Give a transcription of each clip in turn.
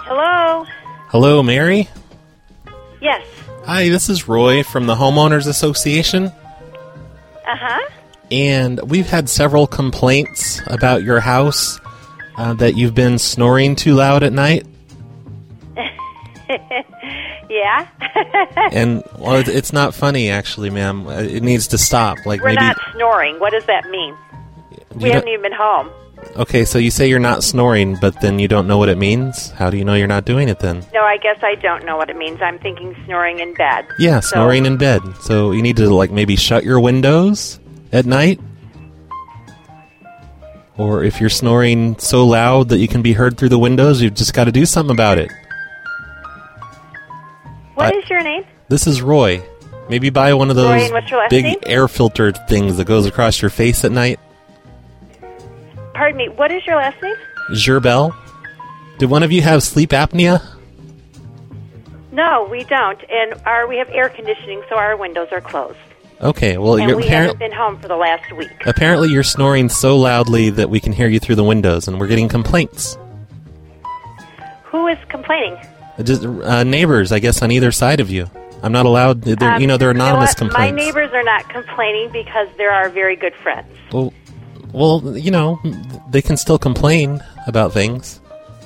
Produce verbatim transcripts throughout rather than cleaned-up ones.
Hello? Hello, Mary? Yes. Hi, this is Roy from the Homeowners Association. Uh-huh. And we've had several complaints about your house, uh, that you've been snoring too loud at night. Yeah. And, well, it- it's not funny, actually, ma'am. Uh, It needs to stop. Like We're maybe not snoring. What does that mean? you We don't- haven't even been home. Okay, so you say you're not snoring, but then you don't know what it means? How do you know you're not doing it then? No, I guess I don't know what it means. I'm thinking snoring in bed. Yeah, So- snoring in bed. So you need to, like, maybe shut your windows at night? Or if you're snoring so loud that you can be heard through the windows, you've just got to do something about it. What I- is your name? This is Roy. Maybe buy one of Roy, those and what's your last big name? air filter things that goes across your face at night. Pardon me, what is your last name? Gerbel. Did one of you have sleep apnea? No, we don't. And our we have air conditioning, so our windows are closed. Okay, well, And you're we apparent- haven't been home for the last week. apparently you're snoring so loudly that we can hear you through the windows, and we're getting complaints. Who is complaining? Just uh, neighbors, I guess, on either side of you. I'm not allowed. They're, Um, you know, they're anonymous you know what? complaints. My neighbors are not complaining because they're our very good friends. Well, well, you know, they can still complain about things.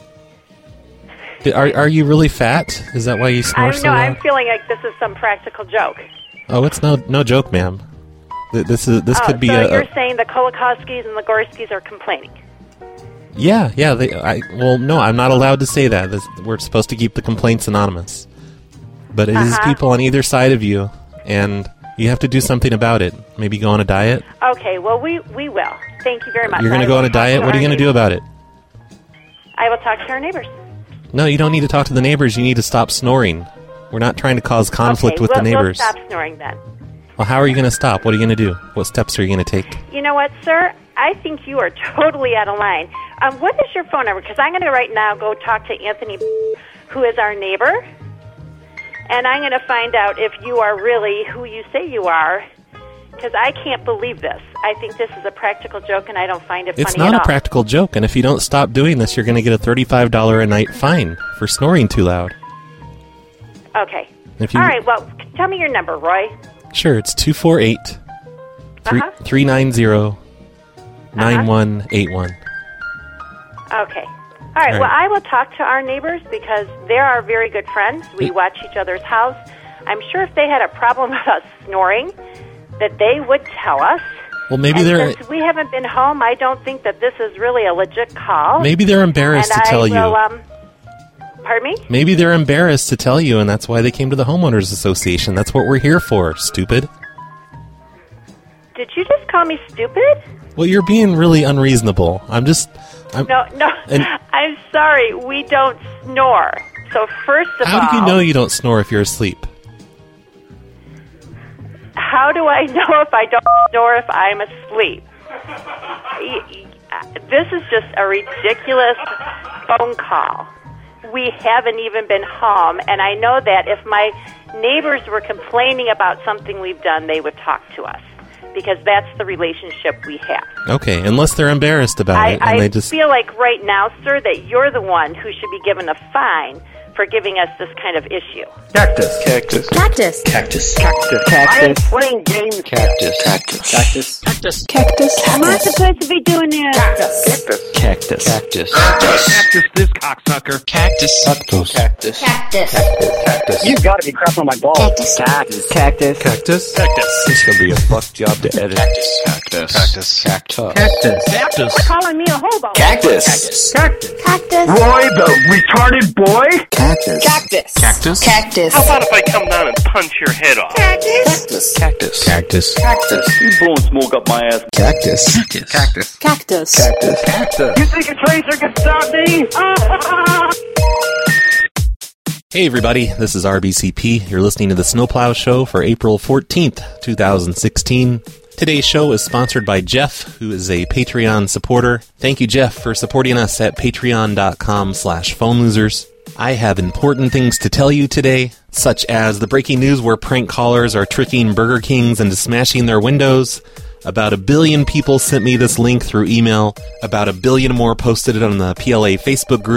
Are are you really fat? Is that why you snore I'm, so no, loud? I'm feeling like this is some practical joke. Oh, it's no no joke, ma'am. Th- This is this oh, could be so a, you're a saying the Kolakowskis and the Gorskis are complaining. yeah yeah. They I well no, I'm not allowed to say that. This, we're supposed to keep the complaints anonymous. But it is Uh-huh. people on either side of you, and you have to do something about it. Maybe go on a diet. Okay, well, we, we will. Thank you very much. You're going I to go will on a talk diet. to What are you our going to do about it? neighbors. I will talk to our neighbors. No, you don't need to talk to the neighbors. You need to stop snoring. We're not trying to cause conflict okay, with we'll, the neighbors. We'll stop snoring then. Well, how are you going to stop? What are you going to do? What steps are you going to take? You know what, sir? I think you are totally out of line. Um, what is your phone number? Because I'm going to right now go talk to Anthony, who is our neighbor, and I'm going to find out if you are really who you say you are, because I can't believe this. I think this is a practical joke, and I don't find it It's funny not at a all. practical joke, and if you don't stop doing this, you're going to get a thirty-five dollars a night fine for snoring too loud. Okay. If you- All right, well, tell me your number, Roy. Sure, it's two four eight, Uh-huh. three nine zero, nine one eight one. Okay. All right, All right. well, I will talk to our neighbors because they're our very good friends. We It- watch each other's house. I'm sure if they had a problem with us snoring, that they would tell us. Well, maybe and they're since we haven't been home, I don't think that this is really a legit call. maybe they're embarrassed and to tell I you. will, Um, pardon me? Maybe they're embarrassed to tell you, and that's why they came to the Homeowners Association. That's what we're here for, stupid. Did you just call me stupid? Well, you're being really unreasonable. I'm just... I'm, No, no. And- I'm sorry. We don't snore. So first of all, How do you know you don't snore if you're asleep? how do I know if I don't snore if I'm asleep? Y- y- This is just a ridiculous phone call. We haven't even been home, and I know that if my neighbors were complaining about something we've done, they would talk to us because that's the relationship we have. Okay, unless they're embarrassed about I, it, and I they just... feel like right now, sir, that you're the one who should be given a fine for giving us this kind of issue. Cactus. Cactus. Cactus. Cactus. Cactus. Cactus. Playing games. Cactus. Cactus. Cactus. Cactus. Cactus. Am I supposed to be doing this? Cactus. Cactus. Cactus. Cactus. This cocksucker. Cactus. Cactus. Cactus. Cactus. Cactus. You gotta be crapping on my balls. Cactus. Cactus. Cactus. Cactus. Cactus. This gonna be a fuck job to edit. Cactus. Cactus. Cactus. Cactus. Cactus. Cactus. Calling me a hobo. Cactus. Cactus. Cactus. Roy the retarded boy. Cactus. Cactus. Cactus. Cactus. How about if I come down and punch your head off? Cactus. Cactus. Cactus. Cactus. You blowing smoke up my ass. Cactus. Cactus. Cactus. Cactus. Cactus. Cactus. You think a tracer can stop me? Hey everybody, this is R B C P. You're listening to the Snowplow Show for April fourteenth, twenty sixteen. Today's show is sponsored by Jeff, who is a Patreon supporter. Thank you, Jeff, for supporting us at patreon.com slash phone losers. I have important things to tell you today, such as the breaking news where prank callers are tricking Burger Kings into smashing their windows. About a billion people sent me this link through email. About a billion more posted it on the P L A Facebook group.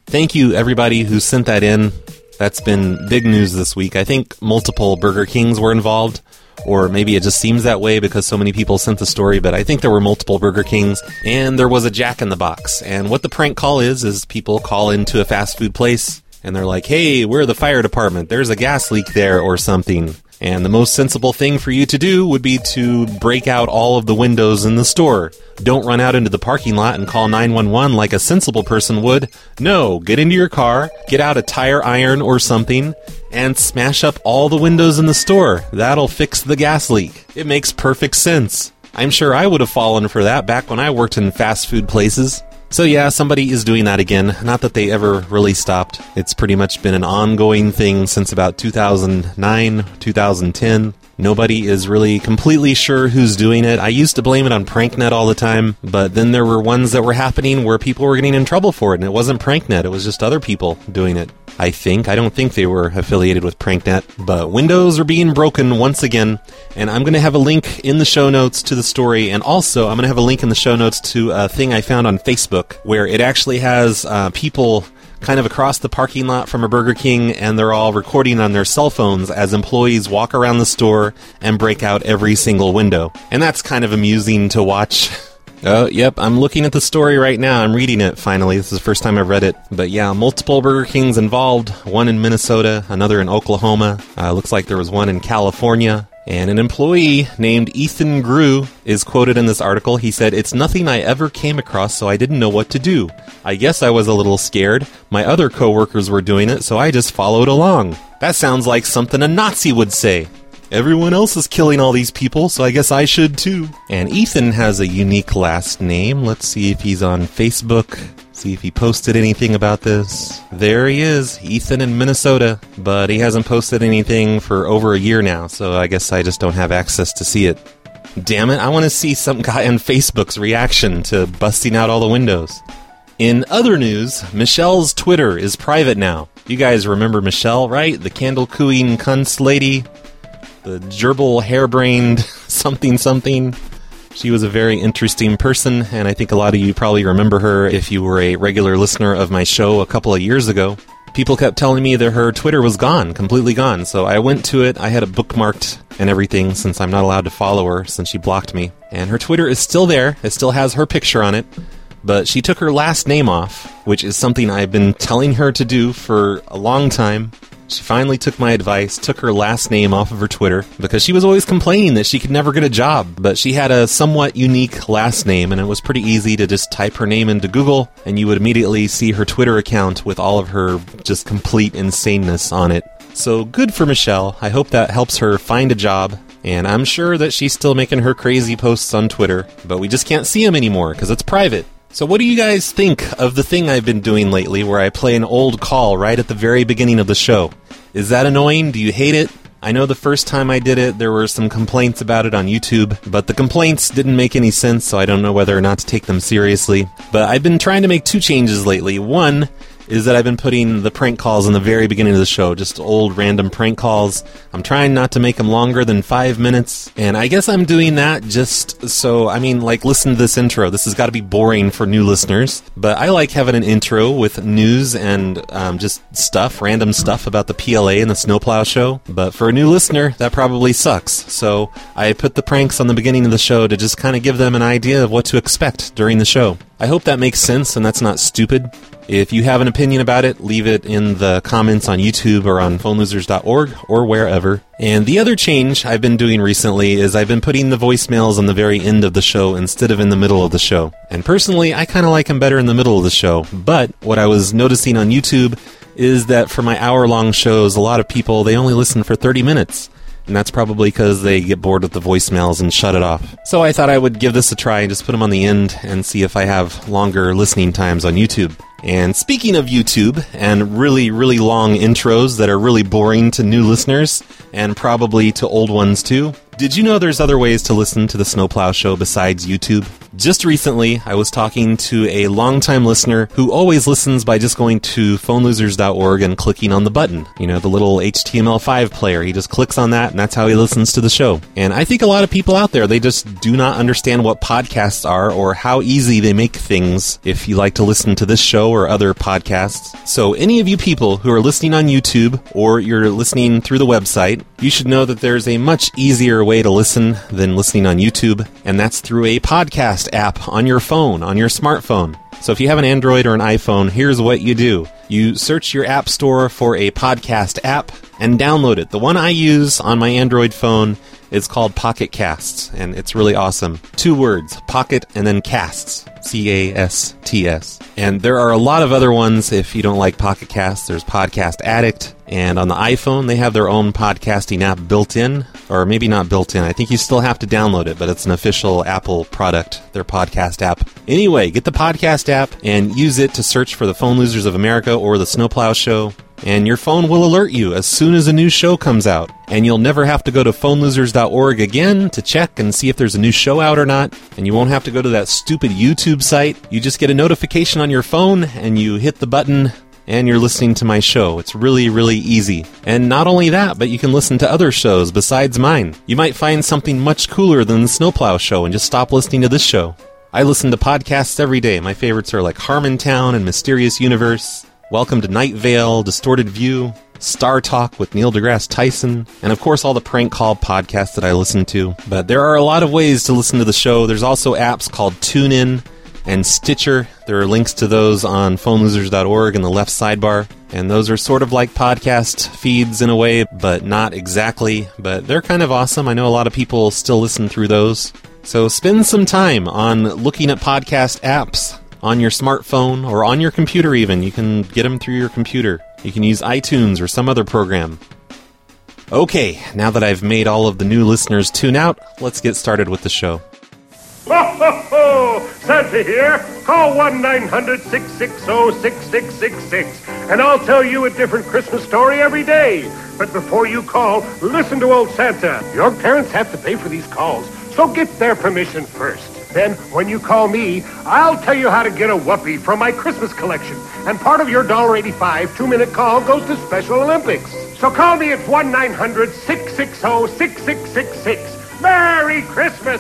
Thank you, everybody who sent that in. That's been big news this week. I think multiple Burger Kings were involved, or maybe it just seems that way because so many people sent the story, but I think there were multiple Burger Kings, and there was a Jack in the Box. And what the prank call is, is people call into a fast food place, and they're like, hey, we're the fire department, there's a gas leak there or something. And the most sensible thing for you to do would be to break out all of the windows in the store. Don't run out into the parking lot and call nine one one like a sensible person would. No, get into your car, get out a tire iron or something, and smash up all the windows in the store. That'll fix the gas leak. It makes perfect sense. I'm sure I would have fallen for that back when I worked in fast food places. So yeah, somebody is doing that again. Not that they ever really stopped. It's pretty much been an ongoing thing since about two thousand nine, two thousand ten. Nobody is really completely sure who's doing it. I used to blame it on PrankNet all the time, but then there were ones that were happening where people were getting in trouble for it, and it wasn't PrankNet, it was just other people doing it. I think. I don't think they were affiliated with PrankNet, but windows are being broken once again, and I'm going to have a link in the show notes to the story, and also I'm going to have a link in the show notes to a thing I found on Facebook, where it actually has uh, people kind of across the parking lot from a Burger King, and they're all recording on their cell phones as employees walk around the store and break out every single window. And that's kind of amusing to watch. Oh, yep, I'm looking at the story right now. I'm reading it, finally. This is the first time I've read it. But yeah, multiple Burger Kings involved. One in Minnesota, another in Oklahoma. Uh, looks like there was one in California. And an employee named Ethan Grew is quoted in this article. He said, "It's nothing I ever came across, so I didn't know what to do. I guess I was a little scared. My other coworkers were doing it, so I just followed along." That sounds like something a Nazi would say. Everyone else is killing all these people, so I guess I should too. And Ethan has a unique last name. Let's see if he's on Facebook. See if he posted anything about this. There he is, Ethan in Minnesota. But he hasn't posted anything for over a year now, so I guess I just don't have access to see it. Damn it, I want to see some guy on Facebook's reaction to busting out all the windows. In other news, Michelle's Twitter is private now. You guys remember Michelle, right? The candle-cooing cunts lady? The gerbil, harebrained something something. She was a very interesting person, and I think a lot of you probably remember her if you were a regular listener of my show a couple of years ago. People kept telling me that her Twitter was gone, completely gone, so I went to it. I had it bookmarked and everything since I'm not allowed to follow her since she blocked me. And her Twitter is still there. It still has her picture on it. But she took her last name off, which is something I've been telling her to do for a long time. She finally took my advice, took her last name off of her Twitter, because she was always complaining that she could never get a job. But she had a somewhat unique last name, and it was pretty easy to just type her name into Google, and you would immediately see her Twitter account with all of her just complete insaneness on it. So good for Michelle. I hope that helps her find a job. And I'm sure that she's still making her crazy posts on Twitter, but we just can't see them anymore because it's private. So what do you guys think of the thing I've been doing lately where I play an old call right at the very beginning of the show? Is that annoying? Do you hate it? I know the first time I did it, there were some complaints about it on YouTube, but the complaints didn't make any sense, so I don't know whether or not to take them seriously. But I've been trying to make two changes lately. One is that I've been putting the prank calls in the very beginning of the show, just old random prank calls. I'm trying not to make them longer than five minutes, and I guess I'm doing that just so, I mean, like, listen to this intro. This has got to be boring for new listeners, but I like having an intro with news and um, just stuff, random stuff about the P L A and the Snowplow Show, but for a new listener, that probably sucks. So I put the pranks on the beginning of the show to just kind of give them an idea of what to expect during the show. I hope that makes sense and that's not stupid. If you have an opinion about it, leave it in the comments on YouTube or on phone losers dot org or wherever. And the other change I've been doing recently is I've been putting the voicemails on the very end of the show instead of in the middle of the show. And personally, I kind of like them better in the middle of the show. But what I was noticing on YouTube is that for my hour-long shows, a lot of people, they only listen for thirty minutes. And that's probably because they get bored with the voicemails and shut it off. So I thought I would give this a try and just put them on the end and see if I have longer listening times on YouTube. And speaking of YouTube and really, really long intros that are really boring to new listeners and probably to old ones too, did you know there's other ways to listen to the Snowplow Show besides YouTube? Just recently, I was talking to a longtime listener who always listens by just going to phone losers dot org and clicking on the button. You know, the little H T M L five player. He just clicks on that, and that's how he listens to the show. And I think a lot of people out there, they just do not understand what podcasts are or how easy they make things if you like to listen to this show or other podcasts. So any of you people who are listening on YouTube or you're listening through the website, you should know that there's a much easier way to listen than listening on YouTube, and that's through a podcast app on your phone, on your smartphone. So if you have an Android or an iPhone, here's what you do. You search your app store for a podcast app and download it. The one I use on my Android phone is called Pocket Casts, and it's really awesome. Two words, Pocket and then Casts. C A S T S. And there are a lot of other ones if you don't like Pocket Casts. There's Podcast Addict, and on the iPhone, they have their own podcasting app built in, or maybe not built in. I think you still have to download it, but it's an official Apple product, their podcast app. Anyway, get the podcast app and use it to search for the Phone Losers of America or the Snowplow Show, and your phone will alert you as soon as a new show comes out. And you'll never have to go to phone losers dot org again to check and see if there's a new show out or not. And you won't have to go to that stupid YouTube site. You just get a notification on your phone, and you hit the button, and you're listening to my show. It's really, really easy. And not only that, but you can listen to other shows besides mine. You might find something much cooler than the Snowplow Show and just stop listening to this show. I listen to podcasts every day. My favorites are like Harmontown and Mysterious Universe, Welcome to Night Vale, Distorted View, Star Talk with Neil deGrasse Tyson, and of course all the prank call podcasts that I listen to. But there are a lot of ways to listen to the show. There's also apps called TuneIn and Stitcher. There are links to those on phone losers dot org in the left sidebar. And those are sort of like podcast feeds in a way, but not exactly. But they're kind of awesome. I know a lot of people still listen through those. So spend some time on looking at podcast apps on your smartphone or on your computer even. You can get them through your computer. You can use iTunes or some other program. Okay, now that I've made all of the new listeners tune out, let's get started with the show. Ho, ho, ho! Santa here. Call one nine hundred six six zero six six six six, and I'll tell you a different Christmas story every day. But before you call, listen to old Santa. Your parents have to pay for these calls, so get their permission first. Then, when you call me, I'll tell you how to get a whoopee from my Christmas collection. And part of your one dollar eighty-five two-minute call goes to Special Olympics. So call me at one nine hundred six six zero six six six six. Merry Christmas!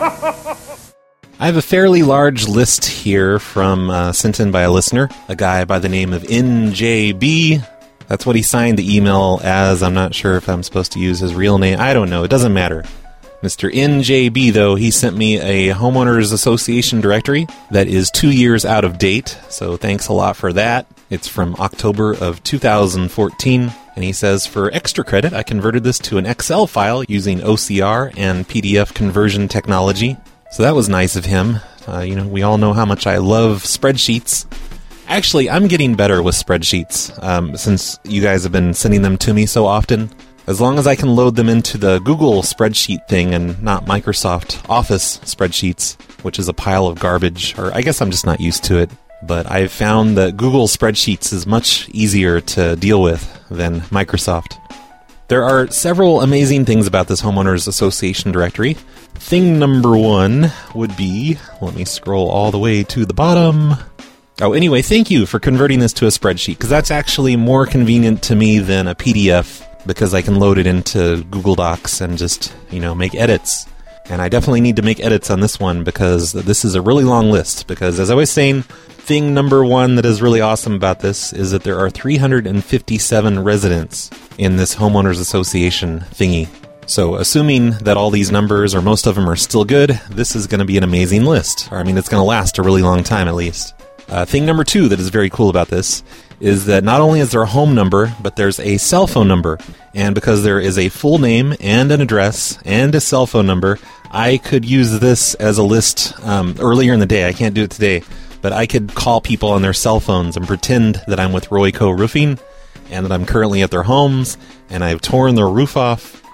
I have a fairly large list here from uh, sent in by a listener, a guy by the name of N J B. That's what he signed the email as. I'm not sure if I'm supposed to use his real name. I don't know. It doesn't matter. Mister N J B, though, he sent me a homeowners association directory that is two years out of date, so thanks a lot for that. It's from October of two thousand fourteen, and he says, for extra credit, I converted this to an Excel file using O C R and P D F conversion technology. So that was nice of him. Uh, you know, we all know how much I love spreadsheets. Actually, I'm getting better with spreadsheets, um, since you guys have been sending them to me so often. As long as I can load them into the Google spreadsheet thing and not Microsoft Office spreadsheets, which is a pile of garbage, or I guess I'm just not used to it. But I've found that Google spreadsheets is much easier to deal with than Microsoft. There are several amazing things about this homeowners association directory. Thing number one would be, let me scroll all the way to the bottom. Oh, anyway, thank you for converting this to a spreadsheet, because that's actually more convenient to me than a P D F, because I can load it into Google Docs and just, you know, make edits. And I definitely need to make edits on this one, because this is a really long list. Because, as I was saying, thing number one that is really awesome about this is that there are three hundred fifty-seven residents in this homeowners association thingy. So, assuming that all these numbers, or most of them, are still good, this is going to be an amazing list. Or, I mean, it's going to last a really long time, at least. Uh, thing number two that is very cool about this is that not only is there a home number, but there's a cell phone number. And because there is a full name and an address and a cell phone number, I could use this as a list um, earlier in the day. I can't do it today, but I could call people on their cell phones and pretend that I'm with Royco Roofing and that I'm currently at their homes and I've torn their roof off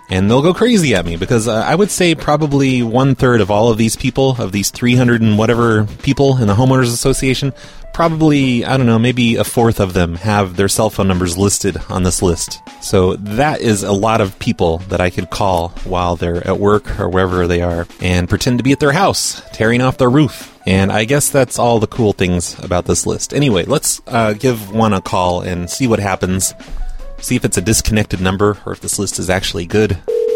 And they'll go crazy at me because uh, I would say probably one-third of all of these people, of these three hundred and whatever people in the Homeowners Association, probably, I don't know, maybe a fourth of them have their cell phone numbers listed on this list. So that is a lot of people that I could call while they're at work or wherever they are and pretend to be at their house, tearing off their roof. And I guess that's all the cool things about this list. Anyway, let's uh, give one a call and see what happens. See if it's a disconnected number or if this list is actually good.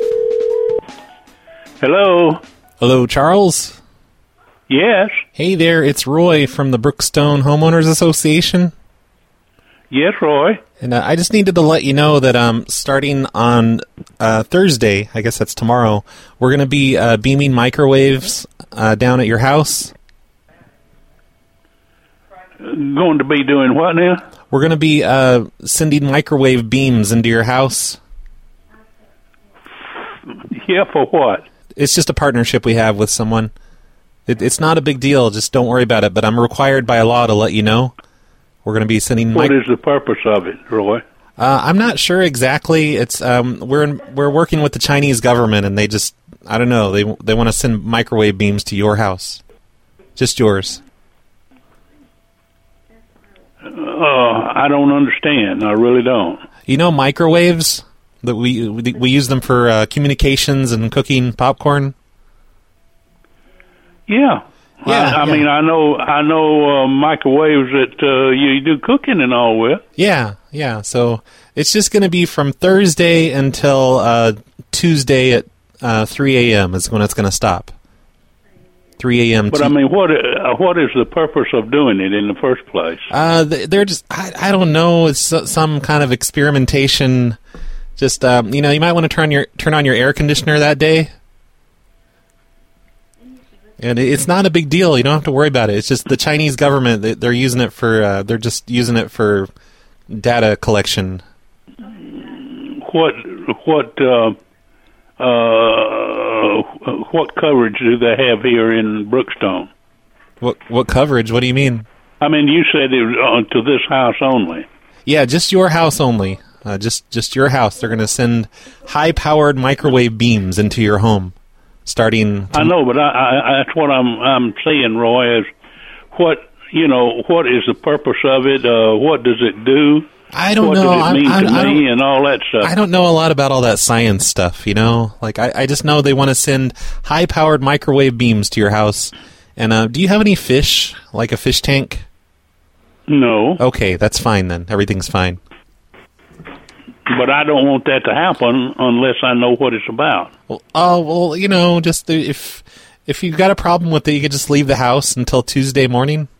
Hello? Hello, Charles? Yes? Hey there, it's Roy from the Brookstone Homeowners Association. Yes, Roy? And uh, I just needed to let you know that um, starting on uh, Thursday, I guess that's tomorrow, we're going to be uh, beaming microwaves uh, down at your house. Going to be doing what now? We're going to be uh, sending microwave beams into your house. Yeah, for what? It's just a partnership we have with someone. It, it's not a big deal. Just don't worry about it. But I'm required by law to let you know. We're going to be sending. What mic- is the purpose of it, Roy? Uh, I'm not sure exactly. It's um, we're in, we're working with the Chinese government, and they just I don't know. They they want to send microwave beams to your house, just yours. Uh, I don't understand. I really don't. You know microwaves that we we, we use them for uh, communications and cooking popcorn. Yeah. Yeah, I, I yeah. mean, I know, I know uh, microwaves that uh, you do cooking and all with. Yeah, yeah. So it's just going to be from Thursday until uh, Tuesday at uh, three a.m. is when it's going to stop. three a.m. But I mean, what uh, what is the purpose of doing it in the first place? Uh, they're just, I, I don't know, it's some kind of experimentation. Just, um, you know, you might want to turn your turn on your air conditioner that day. And it's not a big deal. You don't have to worry about it. It's just the Chinese government, they're using it for, uh, they're just using it for data collection. What what uh, uh, what coverage do they have here in Brookstone? What what coverage? What do you mean? I mean, you said it was uh, to this house only. Yeah, just your house only. Uh, just just your house. They're going to send high-powered microwave beams into your home, starting. I know, but I, I, that's what I'm I'm saying, Roy. Is what you know? What is the purpose of it? Uh, what does it do? I don't what know. What does it mean I, I, to I me and all that stuff? I don't know a lot about all that science stuff. You know, like I, I just know they want to send high-powered microwave beams to your house. And uh, do you have any fish, like a fish tank? No. Okay, that's fine then. Everything's fine. But I don't want that to happen unless I know what it's about. Well, oh well, you know, just the, if if you've got a problem with it, you could just leave the house until Tuesday morning.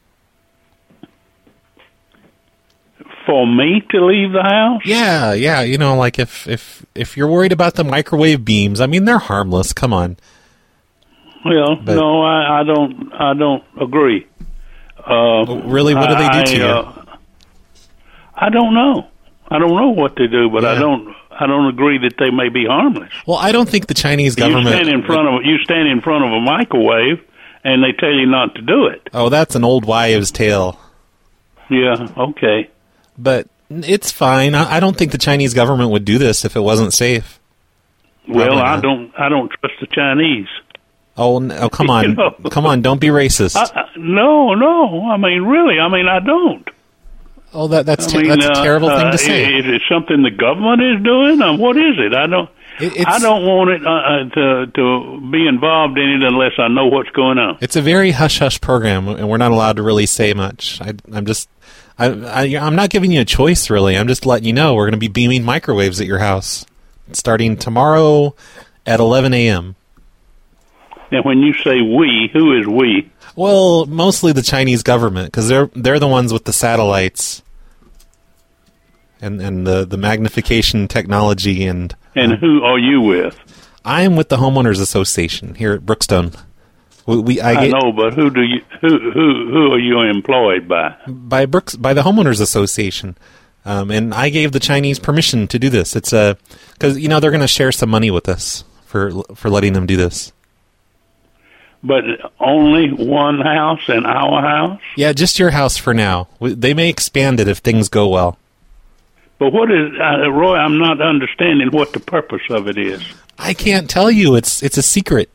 For me to leave the house? Yeah, yeah. You know, like if if if you're worried about the microwave beams, I mean, they're harmless. Come on. Well, But- no, I, I don't. I don't agree. Uh, Really, what do they do I, to you? uh, I don't know. I don't know what they do, but I Yeah. don't. I don't agree that they may be harmless. Well, I don't think the Chinese You government. stand in front of you stand in front of a microwave, and they tell you not to do it. Oh, that's an old wives' tale. Yeah. Okay. But it's fine. I, I don't think the Chinese government would do this if it wasn't safe. Well, Probably I not. don't. I don't trust the Chinese. Oh, n- oh come on, You know. come on! Don't be racist. I, I, no, no. I mean, really. I mean, I don't. oh, that that's I ter- mean, that's a uh, terrible uh, thing to say. Is it something the government is doing? Um, what is it? I don't. It- it's- I don't want it uh, uh, to to be involved in it unless I know what's going on. It's a very hush hush program, and we're not allowed to really say much. I, I'm just, I, I, I'm not giving you a choice, really. I'm just letting you know we're going to be beaming microwaves at your house starting tomorrow at eleven a.m. And when you say we, who is we? Well, mostly the Chinese government, because they're they're the ones with the satellites and and the the magnification technology. And And who are you with? I'm with the Homeowners Association here at Brookstone. We, we I, I get, know, but who do you? Who who who are you employed by? by Brooks by the Homeowners Association, um, and I gave the Chinese permission to do this. It's a because you know they're going to share some money with us for for letting them do this. But only one house and our house. Yeah, just your house for now. We- They may expand it if things go well. But what is, uh, Roy, I'm not understanding what the purpose of it is. I can't tell you. It's it's a secret.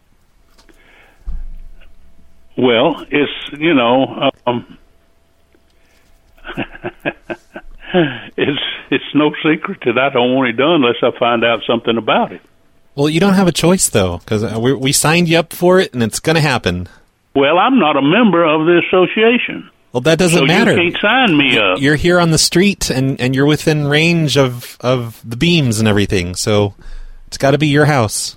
Well, it's, you know, um, it's it's no secret that I don't want it done unless I find out something about it. Well, you don't have a choice, though, because we, we signed you up for it, and it's going to happen. Well, I'm not a member of the association. Well, that doesn't so matter. You can't sign me up. You're here on the street, and, and you're within range of, of the beams and everything, so it's got to be your house.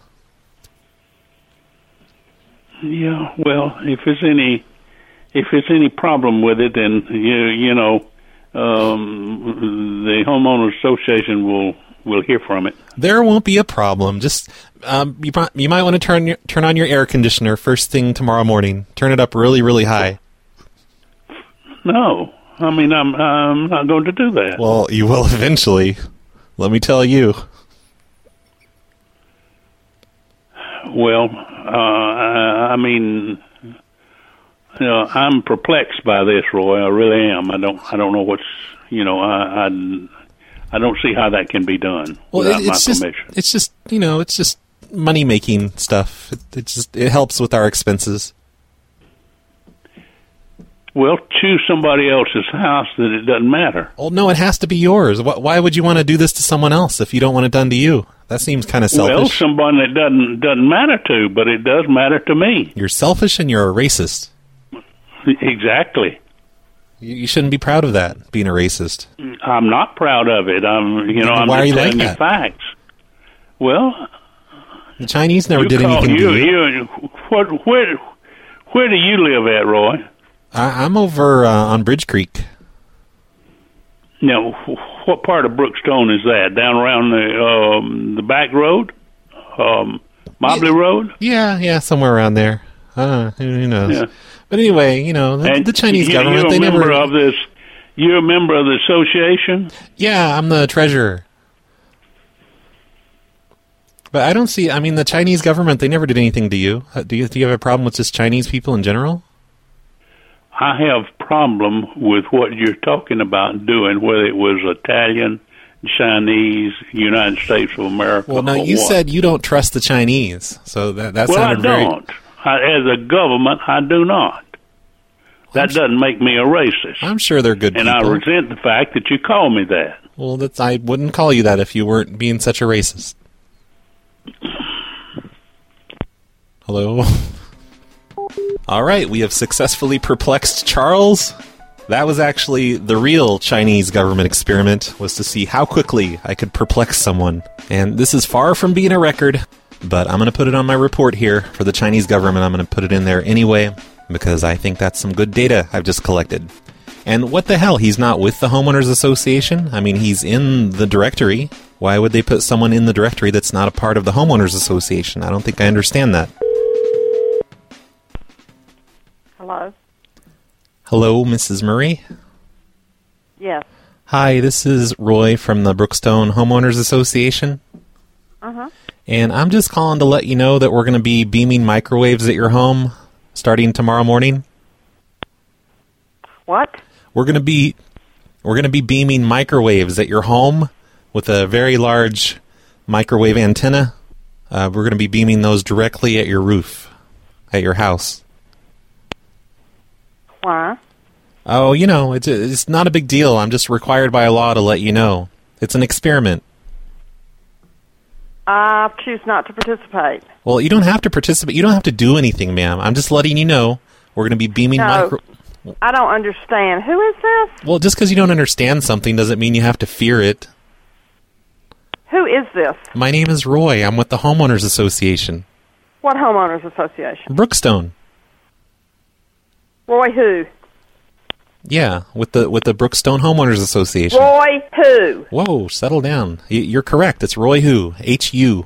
Yeah, well, if there's any if there's any problem with it, then you you know um, the homeowners association will will hear from it. There won't be a problem. Just um, you you might want to turn your, turn on your air conditioner first thing tomorrow morning. Turn it up really really high. No, I mean I'm I'm not going to do that. Well, you will eventually. Let me tell you. Well, uh, I, I mean, you know, I'm perplexed by this, Roy. I really am. I don't I don't know what's you know I I, I don't see how that can be done well, without it, it's my just, permission. It's just you know it's just money making stuff. It, it just it helps with our expenses. Well, choose somebody else's house that it doesn't matter. Oh, no, it has to be yours. Why would you want to do this to someone else if you don't want it done to you? That seems kind of selfish. Well, someone that doesn't doesn't matter to, but it does matter to me. You're selfish and you're a racist. Exactly. You, you shouldn't be proud of that, being a racist. I'm not proud of it. I'm, you know, I'm Why are just you telling like you facts. Well, the Chinese never you did call, anything you, to you. you what, where, where do you live at, Roy? I, I'm over uh, on Bridge Creek. Now, what part of Brookstone is that? Down around the um, the back road, um, Mobley yeah. Road? Yeah, yeah, somewhere around there. Uh, who, who knows? Yeah. But anyway, you know, the, the Chinese you, government. You're a they member never. of this. You're a member of the association. Yeah, I'm the treasurer. But I don't see. I mean, the Chinese government. They never did anything to you. Do you? Do you have a problem with just Chinese people in general? I have problem with what you're talking about doing, whether it was Italian, Chinese, United States of America. Well, no, or you what. said you don't trust the Chinese, so that that Well, I sounded very. don't. I, as a government, I do not. That sure, doesn't make me a racist. I'm sure they're good and people. I resent the fact that you call me that. Well, that's I wouldn't call you that if you weren't being such a racist. Hello? All right, we have successfully perplexed Charles. That was actually the real Chinese government experiment, was to see how quickly I could perplex someone. And this is far from being a record, but I'm going to put it on my report here for the Chinese government. I'm going to put it in there anyway, because I think that's some good data I've just collected. And what the hell, he's not with the Homeowners Association? I mean, he's in the directory. Why would they put someone in the directory that's not a part of the Homeowners Association? I don't think I understand that. Hello? Hello, Missus Murray? Yes. Hi, this is Roy from the Brookstone Homeowners Association. Uh-huh. And I'm just calling to let you know that we're going to be beaming microwaves at your home starting tomorrow morning. What? We're going to be we're going to be beaming microwaves at your home with a very large microwave antenna. Uh, we're going to be beaming those directly at your roof, at your house. Why? Oh, you know, it's it's not a big deal. I'm just required by law to let you know. It's an experiment. I choose not to participate. Well, you don't have to participate. You don't have to do anything, ma'am. I'm just letting you know we're going to be beaming No, micro... I don't understand. Who is this? Well, just because you don't understand something doesn't mean you have to fear it. Who is this? My name is Roy. I'm with the Homeowners Association. What homeowners association? Brookstone. Roy who? Yeah, with the with the Brookstone Homeowners Association. Roy who? Whoa, settle down. Y- You're correct. It's Roy Who. H U.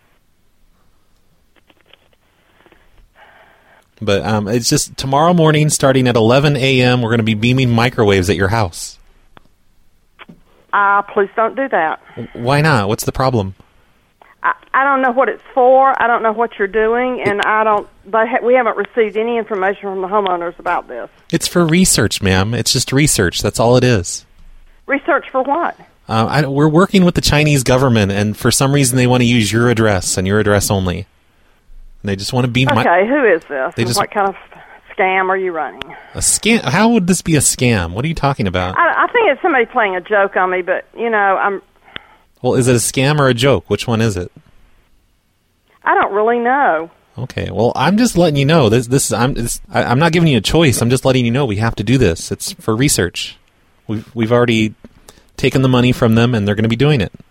But um, it's just tomorrow morning, starting at eleven a.m., we're going to be beaming microwaves at your house. Ah, uh, please don't do that. Why not? What's the problem? I, I don't know what it's for. I don't know what you're doing, and I don't. They ha- we haven't received any information from the homeowners about this. It's for research, ma'am. It's just research. That's all it is. Research for what? Uh, I, we're working with the Chinese government, and for some reason they want to use your address and your address only. And they just want to beam Okay, my... who is this? They And just- what kind of scam are you running? A scam? How would this be a scam? What are you talking about? I, I think it's somebody playing a joke on me, but, you know, I'm, Well, is it a scam or a joke? Which one is it? I don't really know. Okay, well, I'm just letting you know. This, this, I'm, this, I, I'm not giving you a choice. I'm just letting you know we have to do this. It's for research. We've, we've already taken the money from them, and they're going to be doing it.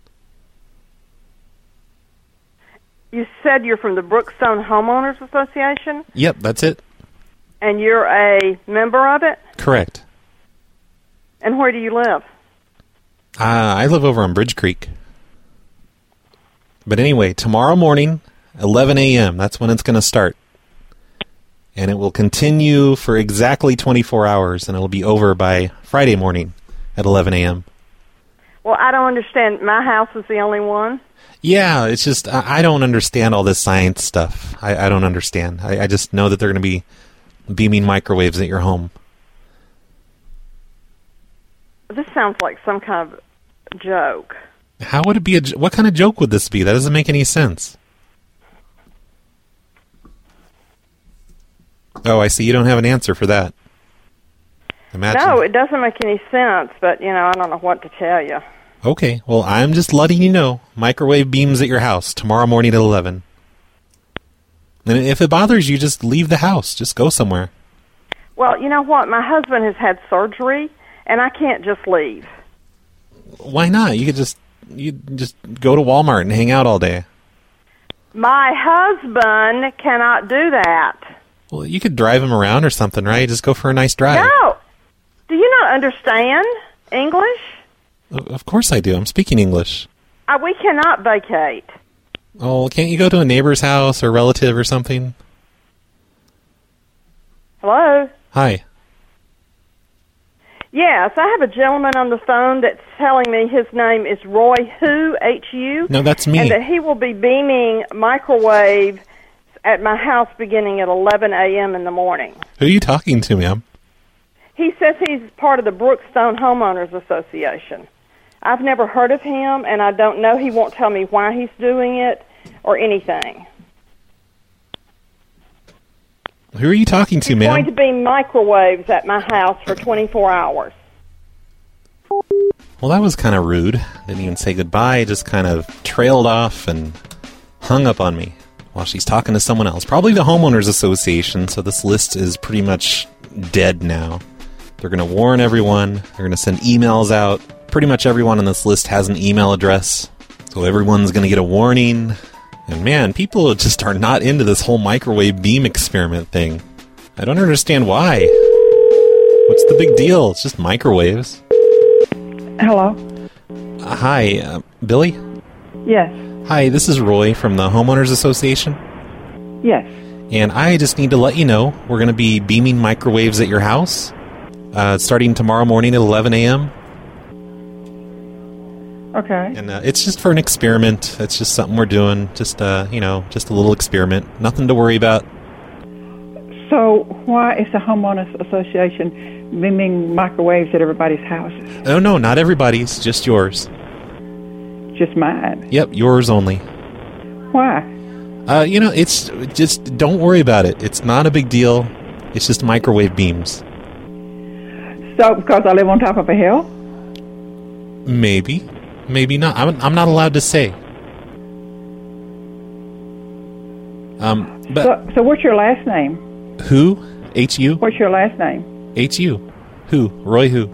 You said you're from the Brookstone Homeowners Association, Yep, that's it. and you're a member of it? Correct. And where do you live? Uh, I live over on Bridge Creek. But anyway, tomorrow morning, eleven a.m., that's when it's going to start. And it will continue for exactly twenty-four hours, and it will be over by Friday morning at eleven a.m. Well, I don't understand. My house is the only one. Yeah, it's just, I, I don't understand all this science stuff. I, I don't understand. I, I just know that they're going to be beaming microwaves at your home. This sounds like some kind of joke. How would it be? A, j- what kind of joke would this be? That doesn't make any sense. Oh, I see. You don't have an answer for that. Imagine. No, it doesn't make any sense, but, you know, I don't know what to tell you. Okay, well, I'm just letting you know. Microwave beams at your house tomorrow morning at eleven. And if it bothers you, just leave the house. Just go somewhere. Well, you know what? My husband has had surgery, and I can't just leave. Why not? You could just you just go to Walmart and hang out all day. My husband cannot do that. Well, you could drive him around or something, right? Just go for a nice drive. No. Do you not understand English? Of of course I do. I'm speaking English. Uh, we cannot vacate. Oh, can't you go to a neighbor's house or relative or something? Hello? Hi. Yes, I have a gentleman on the phone that's telling me his name is Roy Hu, H U. No, that's me. And that he will be beaming microwave at my house beginning at eleven a.m. in the morning. Who are you talking to, ma'am? He says he's part of the Brookstone Homeowners Association. I've never heard of him, and I don't know. He won't tell me why he's doing it or anything. Who are you talking to, He's ma'am? going to be microwaves at my house for twenty-four hours. Well, that was kind of rude. Didn't even say goodbye. Just kind of trailed off and hung up on me while she's talking to someone else. Probably the Homeowners Association, so this list is pretty much dead now. They're going to warn everyone. They're going to send emails out. Pretty much everyone on this list has an email address, so everyone's going to get a warning. And man, people just are not into this whole microwave beam experiment thing. I don't understand why. What's the big deal? It's just microwaves. Hello? Uh, hi, uh, Billy? Yes. Hi, this is Roy from the Homeowners Association. Yes. And I just need to let you know we're going to be beaming microwaves at your house uh, starting tomorrow morning at eleven a.m. Okay. And uh, it's just for an experiment. It's just something we're doing. Just, uh, you know, just a little experiment. Nothing to worry about. So why is the Homeowners Association beaming microwaves at everybody's houses? Oh, no, not everybody's. Just yours. Just mine? Yep, yours only. Why? Uh, you know, it's just, don't worry about it. It's not a big deal. It's just microwave beams. So, because I live on top of a hill? Maybe. Maybe not. I'm, I'm not allowed to say. Um, but So, so what's your last name? who? H U? What's your last name? H U. Who? Roy who?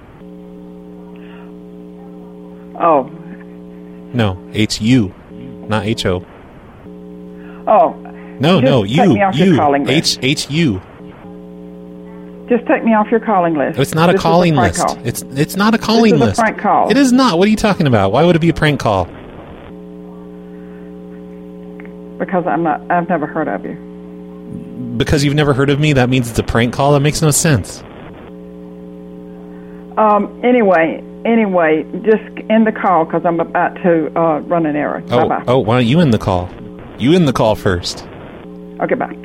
Oh. No, H U. Not H O. Oh. No, Just no, take you. me off your You. calling list. H H U. Just take me off your calling list. It's not a This is calling prank list. call. It's it's not a calling This is a list. prank call. It is not. What are you talking about? Why would it be a prank call? Because I'm not, I've never heard of you. Because you've never heard of me, that means it's a prank call? That makes no sense. Um, anyway, anyway, just end the call because I'm about to uh, run an errand. Oh, Bye-bye. oh, why don't you end the call? You end the call first. Okay, bye.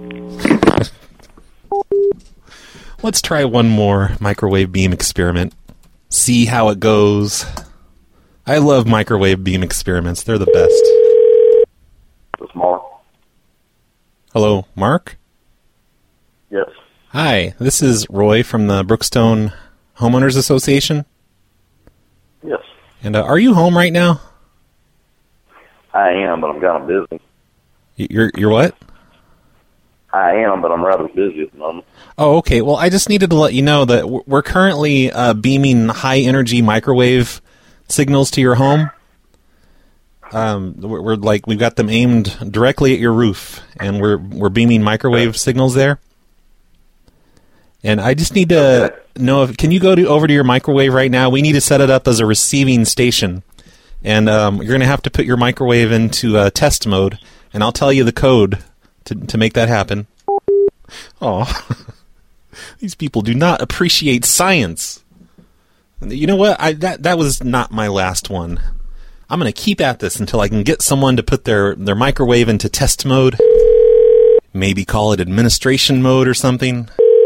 Let's try one more microwave beam experiment. See how it goes. I love microwave beam experiments. They're the best. It's Mark. Hello, Mark? Yes. Hi, this is Roy from the Brookstone Homeowners Association. Yes. And uh, are you home right now? I am, but I'm kind of busy. You're you're what? I am, but I'm rather busy at the moment. Oh, okay. Well, I just needed to let you know that we're currently uh, beaming high-energy microwave signals to your home. Um, we're, we're like we've got them aimed directly at your roof, and we're we're beaming microwave signals there. And I just need to okay. know if can you go to over to your microwave right now? We need to set it up as a receiving station, and um, you're going to have to put your microwave into uh, test mode, and I'll tell you the code to to make that happen. Oh, these people do not appreciate science. You know what? I that that was not my last one. I'm going to keep at this until I can get someone to put their, their microwave into test mode. Maybe call it administration mode or something.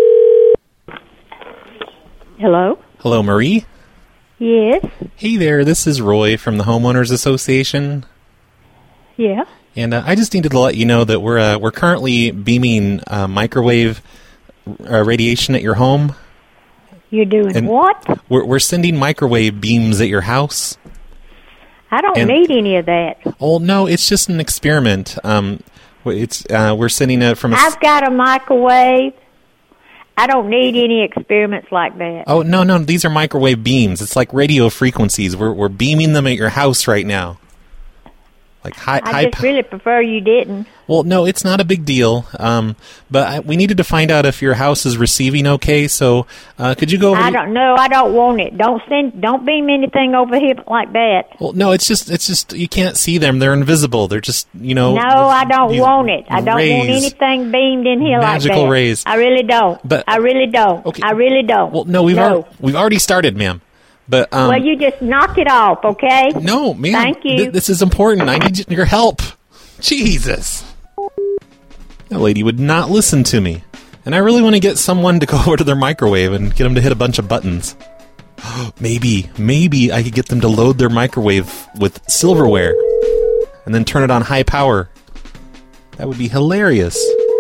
Hello? Hello, Marie? Yes? Hey there, this is Roy from the Homeowners Association. Yeah? And uh, I just needed to let you know that we're uh, we're currently beaming uh, microwave uh, radiation at your home. You're doing and what? We're, we're sending microwave beams at your house. I don't and, need any of that. Oh, no, it's just an experiment. Um, it's uh, we're sending it from a... I've got a microwave. I don't need any experiments like that. Oh, no, no, these are microwave beams. It's like radio frequencies. We're we're beaming them at your house right now. Like high, I high just really prefer you didn't. Well, no, it's not a big deal. Um, but I, we needed to find out if your house is receiving okay. So, uh, could you go over? I don't know. I don't want it. Don't send. Don't beam anything over here like that. Well, no, it's just, it's just you can't see them. They're invisible. They're just, you know. No, I don't want it. I don't rays, want anything beamed in here like that. Magical rays. I really don't. But I really don't. Okay. I really don't. Well, no, we've no. Al- we've already started, ma'am. But um, well, you just knock it off, okay? No, ma'am. Thank you. Th- this is important. I need your help. Jesus. That lady would not listen to me. And I really want to get someone to go over to their microwave and get them to hit a bunch of buttons. maybe, maybe I could get them to load their microwave with silverware and then turn it on high power. That would be hilarious.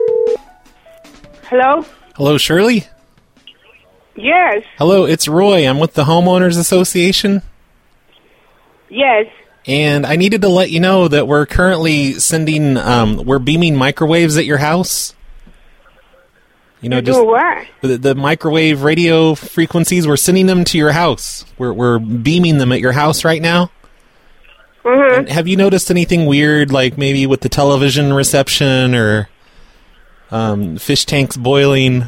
Hello? Hello, Shirley? Yes. Hello, it's Roy. I'm with the Homeowners Association. Yes. And I needed to let you know that we're currently sending, um, we're beaming microwaves at your house. You know, You're just doing what? The, the microwave radio frequencies, we're sending them to your house. We're we're beaming them at your house right now. Mm-hmm. And have you noticed anything weird, like maybe with the television reception or um, fish tanks boiling?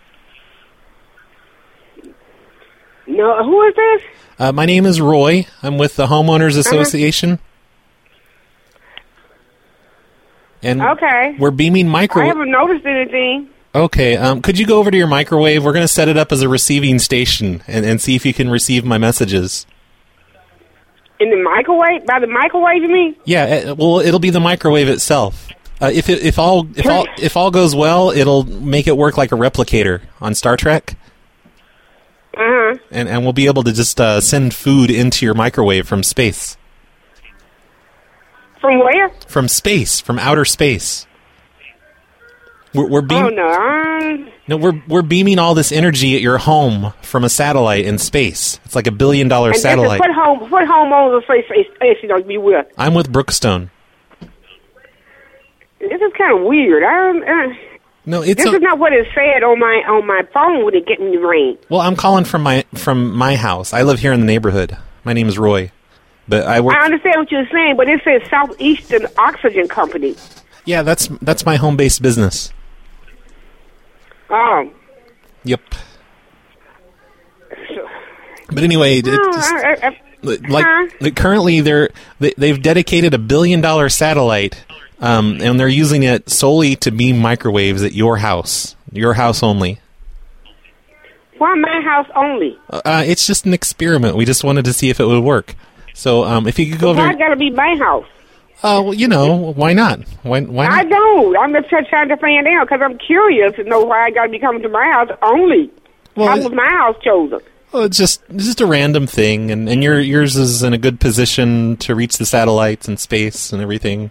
No, who is this? Uh, my name is Roy. I'm with the Homeowners Association. Uh-huh. And okay. We're beaming micro. I haven't noticed anything. Okay. Um, could you go over to your microwave? We're going to set it up as a receiving station and, and see if you can receive my messages. In the microwave? By the microwave, you mean? Yeah. It, well, it'll be the microwave itself. Uh, if it, if all if all if all goes well, it'll make it work like a replicator on Star Trek. Uh-huh. And and we'll be able to just uh, send food into your microwave from space. From where? From space, from outer space. We're, we're beam- oh no! I'm... No, we're we're beaming all this energy at your home from a satellite in space. It's like a billion dollar and satellite. What home? What homeowners association are you with? I'm with Brookstone. This is kind of weird. I don't. Uh... No, it's this a- is not what it said on my on my phone when it getting the rain. Well, I'm calling from my from my house. I live here in the neighborhood. My name is Roy, but I work. I understand what you're saying, but it says Southeastern Oxygen Company. Yeah, that's that's my home-based business. Oh. Yep. But anyway, it, Oh, just, I, I, like, huh? like currently they're they, they've dedicated a billion dollar satellite. Um, and they're using it solely to beam microwaves at your house. Your house only. Why my house only? Uh, it's just an experiment. We just wanted to see if it would work. So, um, if you could go Why over... it gotta be my house? Oh, uh, well, you know, why not? Why, why not? I don't. I'm just trying to find out because I'm curious to know why I gotta be coming to my house only. Well, How was my house chosen? Well, it's just it's just a random thing, and, and your yours is in a good position to reach the satellites and space and everything.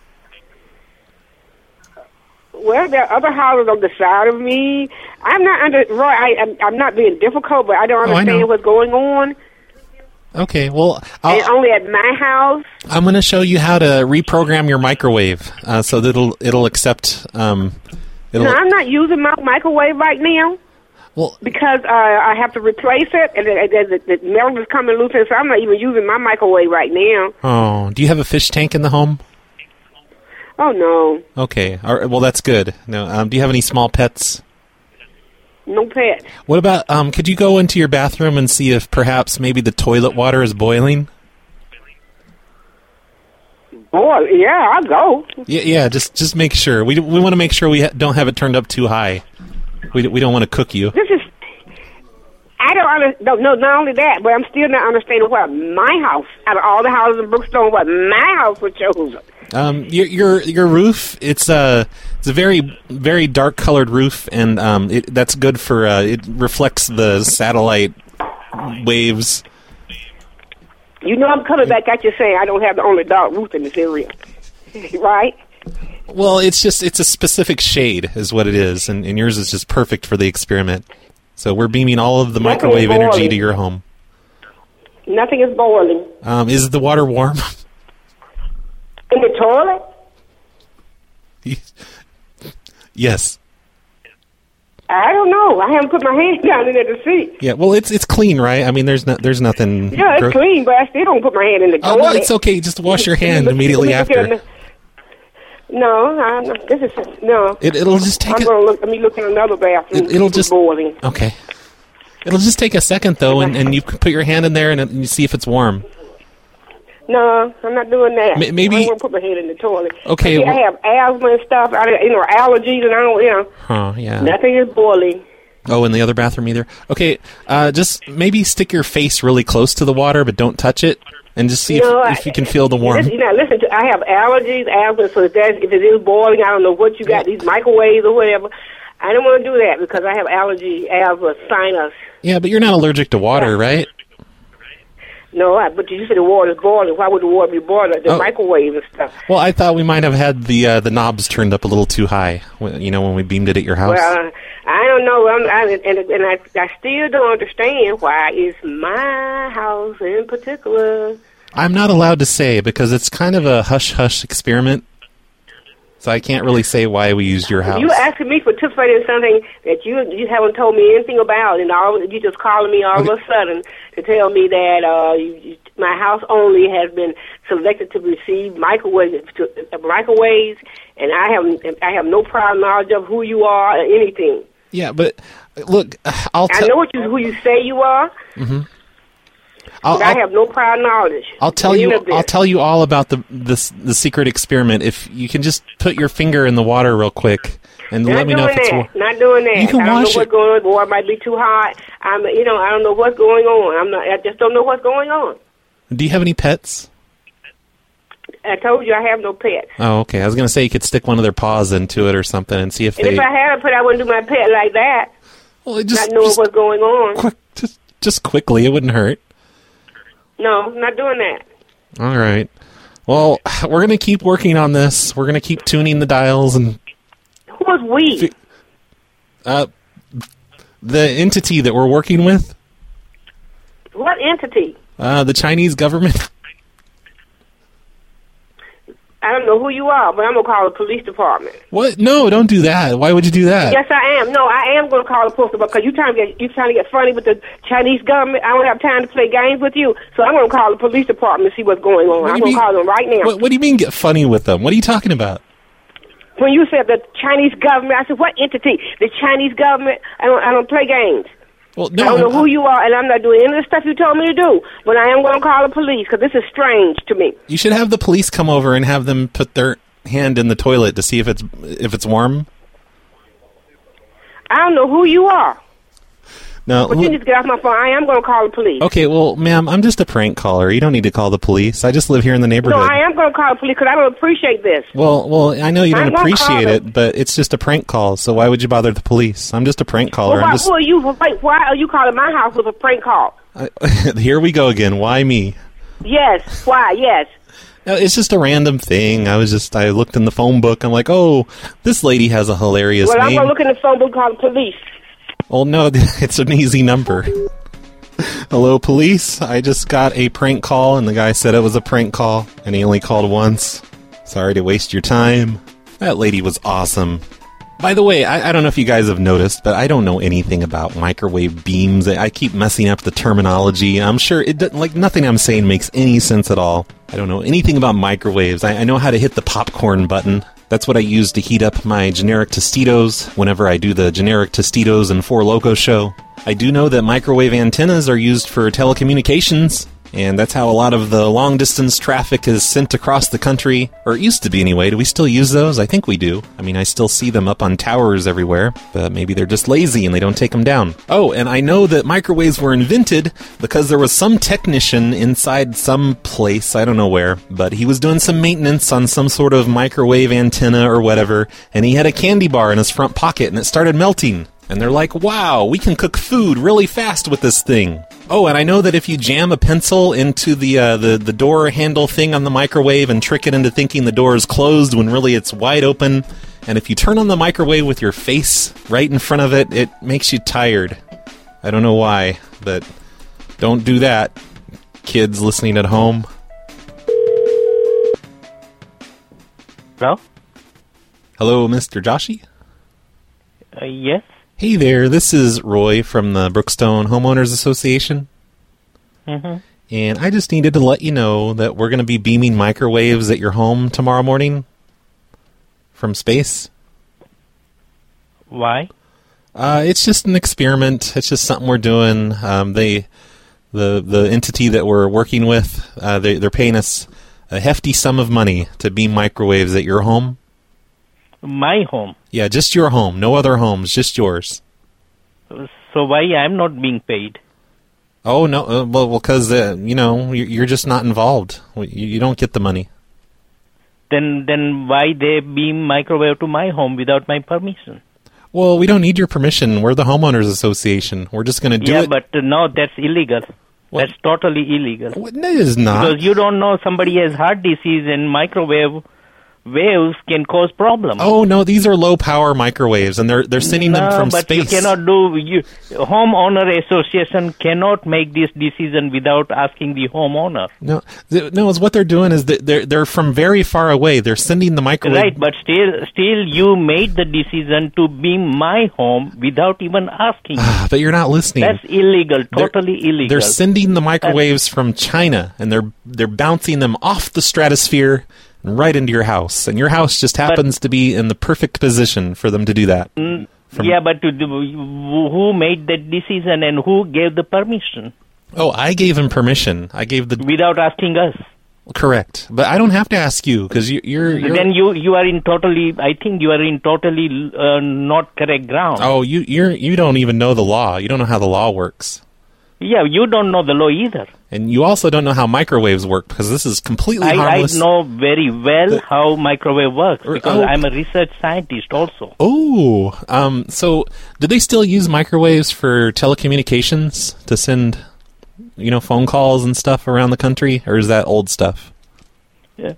Well, there are other houses on the side of me. I'm not under Roy. I, I'm, I'm not being difficult, but I don't Oh, I understand know. what's going on. Okay, well, And I'll, only at my house. I'm going to show you how to reprogram your microwave uh, so that it'll it'll accept. Um, it'll, No, I'm not using my microwave right now. Well, because uh, I have to replace it, and the, the, the milk is coming loose, and so I'm not even using my microwave right now. Oh, do you have a fish tank in the home? Oh no, Okay, all right, well that's good. No, um, do you have any small pets? no pets. What about? Um, could you go into your bathroom and see if perhaps maybe the toilet water is boiling? Boy, yeah, I'll go. Yeah, yeah. Just just make sure. We we want to make sure we ha- don't have it turned up too high. We we don't want to cook you. This is. I don't understand. No, no, not only that, but I'm still not understanding what my house, out of all the houses in Brookstone, what my house was chosen. Um, your your your roof. It's a it's a very very dark colored roof, and um, it, that's good for uh, it reflects the satellite waves. You know, I'm coming back at you saying I don't have the only dark roof in this area, right? Well, it's just it's a specific shade, is what it is, and, and yours is just perfect for the experiment. So we're beaming all of the Nothing microwave is energy boiling. to your home. Nothing is boiling Um, is the water warm? in the toilet. Yes. I don't know. I haven't put my hand down in there to see. Yeah. Well, it's it's clean, right? I mean, there's no, there's nothing. Yeah, it's gro- clean, but I still don't put my hand in the Oh, toilet. well, it's okay. Just wash your hand Let me look- immediately let me look after. at the- No, I'm not, this is no. It, it'll just take. I'm A, gonna look. Let me look in another bathroom. It- it'll It's just- boiling. okay. It'll just take a second though, and, and you can put your hand in there and, and you see if it's warm. No, I'm not doing that. M- maybe- I'm gonna put my hand in the toilet. Okay, See, I well- have asthma and stuff. I, you know, allergies, and I don't. You know, Huh? Yeah. nothing is boiling. Oh, in the other bathroom either. Okay. Uh, just maybe stick your face really close to the water, but don't touch it, and just see No, if, I- if you can feel the warmth. Listen, you know, listen to. I have allergies, asthma. So if, that's, if it is boiling, I don't know what you got. These microwaves or whatever. I don't want to do that because I have allergy, asthma, sinus. Yeah, but you're not allergic to water, right? No, I, but you said the water's boiling. Why would the water be boiling? The Oh. microwave and stuff. Well, I thought we might have had the uh, the knobs turned up a little too high. when- You know, when we beamed it at your house. Well, I don't know, I'm, I, and and I, I still don't understand why it's my house in particular. I'm not allowed to say because it's kind of a hush hush experiment. So I can't really say why we used your house. You asking me for participating in something that you you haven't told me anything about, and all you just calling me all of a sudden to tell me that uh, you, you, my house only has been selected to receive microwaves, to, uh, microwaves, and I have I have no prior knowledge of who you are or anything. Yeah, but look, I'll I tell. know what you who you say you are, hmm I'll, but I I'll, have no prior knowledge. I'll tell of any you. of this. I'll tell you all about the this the secret experiment. If you can just put your finger in the water real quick and Not let me doing know if it's that. warm. Not doing that. You can I don't wash know it. what's going on. The water might be too hot. I'm, you know, I don't know what's going on. I'm not. I just don't know what's going on. Do you have any pets? I told you I have no pets. Oh, okay. I was gonna say you could stick one of their paws into it or something and see if And they. if I had a pet, I wouldn't do my pet like that. Well, it just not knowing just, what's going on. quick, just just quickly. It wouldn't hurt. No, not doing that. All right. Well, we're gonna keep working on this. We're gonna keep tuning the dials and Who's we? uh, the entity that we're working with, What entity? uh, the Chinese government. I don't know who you are, but I'm gonna call the police department. What? No, don't do that. Why would you do that? Yes, I am. No, I am gonna call the police department because you trying to get you trying to get funny with the Chinese government. I don't have time to play games with you, so I'm gonna call the police department and see what's going on. What do I'm you gonna mean- call them right now. What, what do you mean get funny with them? What are you talking about? When you said the Chinese government, I said, what entity? The Chinese government? I don't, I don't play games. Well, I don't know who you are, and I'm not doing any of the stuff you told me to do. But I am going to call the police because this is strange to me. You should have the police come over and have them put their hand in the toilet to see if it's if it's warm. I don't know who you are. No, But you need to get off my phone. I am going to call the police. Okay, well, ma'am, I'm just a prank caller. You don't need to call the police. I just live here in the neighborhood. No, I am going to call the police because I don't appreciate this. Well, well, I know you I'm don't gonna appreciate call it, but it's just a prank call, so why would you bother the police? I'm just a prank caller. Well, why, I'm just... who are you? Wait, why are you calling my house with a prank call? I, here we go again. Why me? Yes. Why? Yes. No, it's just a random thing. I was just, I looked in the phone book. I'm like, oh, this lady has a hilarious Well, I'm name. going to look in the phone book and call the police. Oh, no, it's an easy number. Hello, police. I just got a prank call, and the guy said it was a prank call, and he only called once. Sorry to waste your time. That lady was awesome. By the way, I, I don't know if you guys have noticed, but I don't know anything about microwave beams. I keep messing up the terminology. I'm sure it doesn't, like nothing I'm saying makes any sense at all. I don't know anything about microwaves. I, I know how to hit the popcorn button. That's what I use to heat up my generic Tostitos whenever I do the generic Tostitos and Four Loko show. I do know that microwave antennas are used for telecommunications, and that's how a lot of the long-distance traffic is sent across the country, or it used to be anyway. Do we still use those? I think we do. I mean, I still see them up on towers everywhere, but maybe they're just lazy and they don't take them down. Oh, and I know that microwaves were invented because there was some technician inside some place, I don't know where, but he was doing some maintenance on some sort of microwave antenna or whatever, and he had a candy bar in his front pocket, and it started melting. And they're like, wow, we can cook food really fast with this thing. Oh, and I know that if you jam a pencil into the, uh, the the door handle thing on the microwave and trick it into thinking the door is closed when really it's wide open, and if you turn on the microwave with your face right in front of it, it makes you tired. I don't know why, but don't do that, kids listening at home. Hello? Hello, Mister Joshi? Uh, yes? Hey there, this is Roy from the Brookstone Homeowners Association. Mm-hmm. And I just needed to let you know that we're going to be beaming microwaves at your home tomorrow morning from space. Why? Uh, it's just an experiment. It's just something we're doing. Um, they, the the entity that we're working with, uh, they, they're paying us a hefty sum of money to beam microwaves at your home. My home? Yeah, just your home. No other homes, just yours. So why I'm not being paid? Oh, no. Uh, well, because, uh, you know, you're, you're just not involved. You, you don't get the money. Then then why they beam microwave to my home without my permission? Well, we don't need your permission. We're the Homeowners Association. We're just going to do yeah, it. but uh, no, that's illegal. What? That's totally illegal. What? That is not. Because you don't know somebody has heart disease and microwave waves can cause problems. Oh, no, these are low-power microwaves, and they're they're sending no, them from but space. you cannot do... You, homeowner association cannot make this decision without asking the homeowner. No, th- no, it's what they're doing is that they're they're from very far away. They're sending the microwave. Right, but still, still, you made the decision to beam my home without even asking. But you're not listening. That's illegal, totally they're, illegal. They're sending the microwaves That's, from China, and they're they're bouncing them off the stratosphere right into your house, and your house just happens but, to be in the perfect position for them to do that. Mm, yeah, but to do, who made that decision and who gave the permission? Oh, I gave him permission. I gave the without asking us. Correct, but I don't have to ask you because you, you're, you're. Then you you are in totally. I think you are in totally uh, not correct ground. Oh, you you're you don't even know the law. You don't know how the law works. Yeah, you don't know the law either. And you also don't know how microwaves work, because this is completely I, harmless. I know very well the, how microwave works, because oh. I'm a research scientist also. Oh, um, so do they still use microwaves for telecommunications to send, you know, phone calls and stuff around the country, or is that old stuff? Yeah.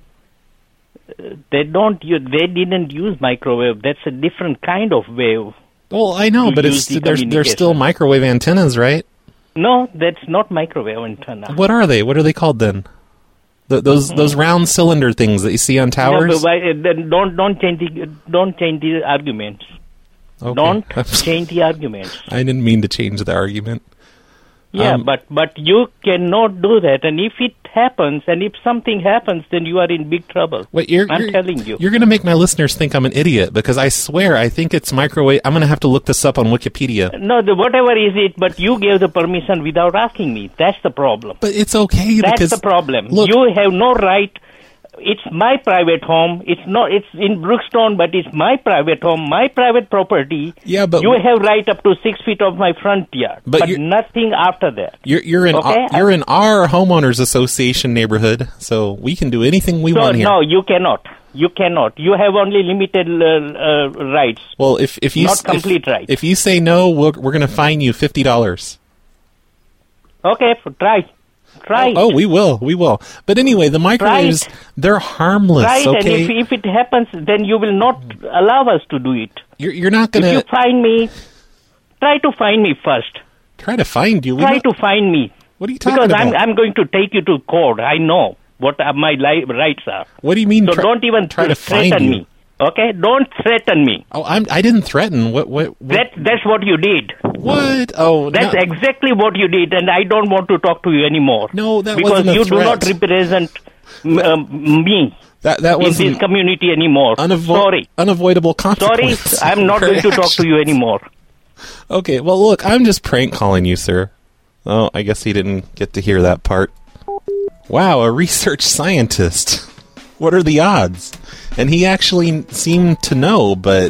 Uh, they don't. Use, they didn't use microwave. That's a different kind of wave. Well, I know, but it's the they're, they're still microwave antennas, right? No, that's not microwave antenna. What are they? What are they called then? The, those mm. those round cylinder things that you see on towers. No, but why, then don't don't change the don't change the arguments. Okay. Don't change the arguments. I didn't mean to change the argument. Yeah, um, but but you cannot do that. And if it happens, and if something happens, then you are in big trouble. Wait, you're, I'm you're, telling you. You're going to make my listeners think I'm an idiot, because I swear I think it's microwave. I'm going to have to look this up on Wikipedia. No, the, whatever is it, but you gave the permission without asking me. That's the problem. But it's okay. That's because the problem. Look, you have no right it's my private home. It's not. It's in Brookstone, but it's my private home, my private property. Yeah, but you have right up to six feet of my front yard, but, but nothing after that. You're you're in okay? our, you're in our homeowners association neighborhood, so we can do anything we so, want here. No, you cannot. You cannot. You have only limited uh, uh, rights. Well, if if you not complete if, rights. If you say no, we're we're going to fine you fifty dollars. Okay, try. Try. Oh, oh, we will, we will. But anyway, the microwaves, right. they're harmless, right, okay? and if, if it happens, then you will not allow us to do it. You're, you're not going to... If you find me, try to find me first. Try to find you? Try not... to find me. What are you talking because about? Because I'm, I'm going to take you to court. I know what my li- rights are. What do you mean? So try, don't even try to threaten find you. me. Okay? Don't threaten me. Oh, I'm, I didn't threaten. What? What? what? That, that's what you did. What? Oh, That's no. exactly what you did, and I don't want to talk to you anymore. No, that because wasn't a you threat. do not represent um, me that, that in this community anymore. Unavo- Sorry. Unavoidable consequences. Sorry, I'm not going to talk to you anymore. Okay, well, look, I'm just prank calling you, sir. Oh, I guess he didn't get to hear that part. Wow, a research scientist. What are the odds? And he actually seemed to know, but...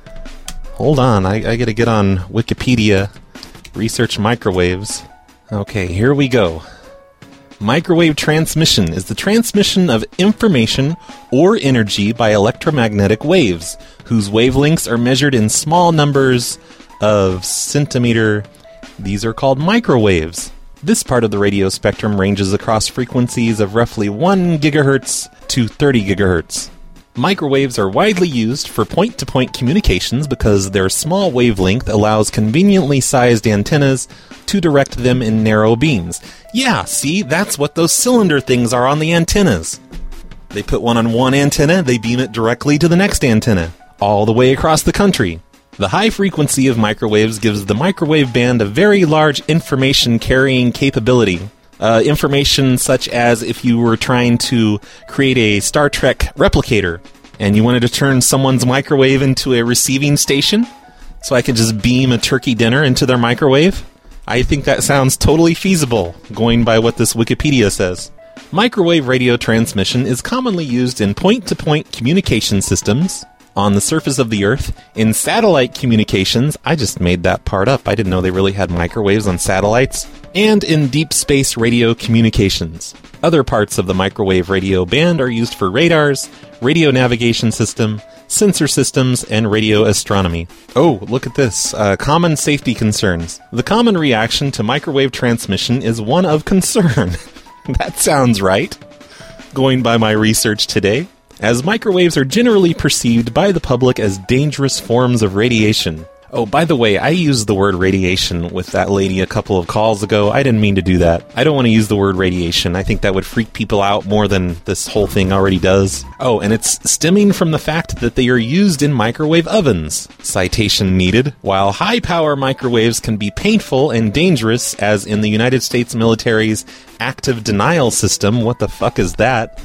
Hold on, I, I gotta get on Wikipedia. Research microwaves. Okay, here we go. Microwave transmission is the transmission of information or energy by electromagnetic waves, whose wavelengths are measured in small numbers of centimeter. These are called microwaves. This part of the radio spectrum ranges across frequencies of roughly one gigahertz to thirty gigahertz. Microwaves are widely used for point-to-point communications because their small wavelength allows conveniently sized antennas to direct them in narrow beams. Yeah, see, that's what those cylinder things are on the antennas. They put one on one antenna, they beam it directly to the next antenna, all the way across the country. The high frequency of microwaves gives the microwave band a very large information carrying capability. Uh, information such as if you were trying to create a Star Trek replicator and you wanted to turn someone's microwave into a receiving station so I could just beam a turkey dinner into their microwave. I think that sounds totally feasible, going by what this Wikipedia says. Microwave radio transmission is commonly used in point-to-point communication systems, on the surface of the Earth, in satellite communications. I just made that part up. I didn't know they really had microwaves on satellites. And in deep space radio communications. Other parts of the microwave radio band are used for radars, radio navigation system, sensor systems, and radio astronomy. Oh, look at this. Uh, common safety concerns. The common reaction to microwave transmission is one of concern. That sounds right. Going by my research today, as microwaves are generally perceived by the public as dangerous forms of radiation. Oh, by the way, I used the word radiation with that lady a couple of calls ago. I didn't mean to do that. I don't want to use the word radiation. I think that would freak people out more than this whole thing already does. Oh, and it's stemming from the fact that they are used in microwave ovens. Citation needed. While high-power microwaves can be painful and dangerous, as in the United States military's active denial system, what the fuck is that?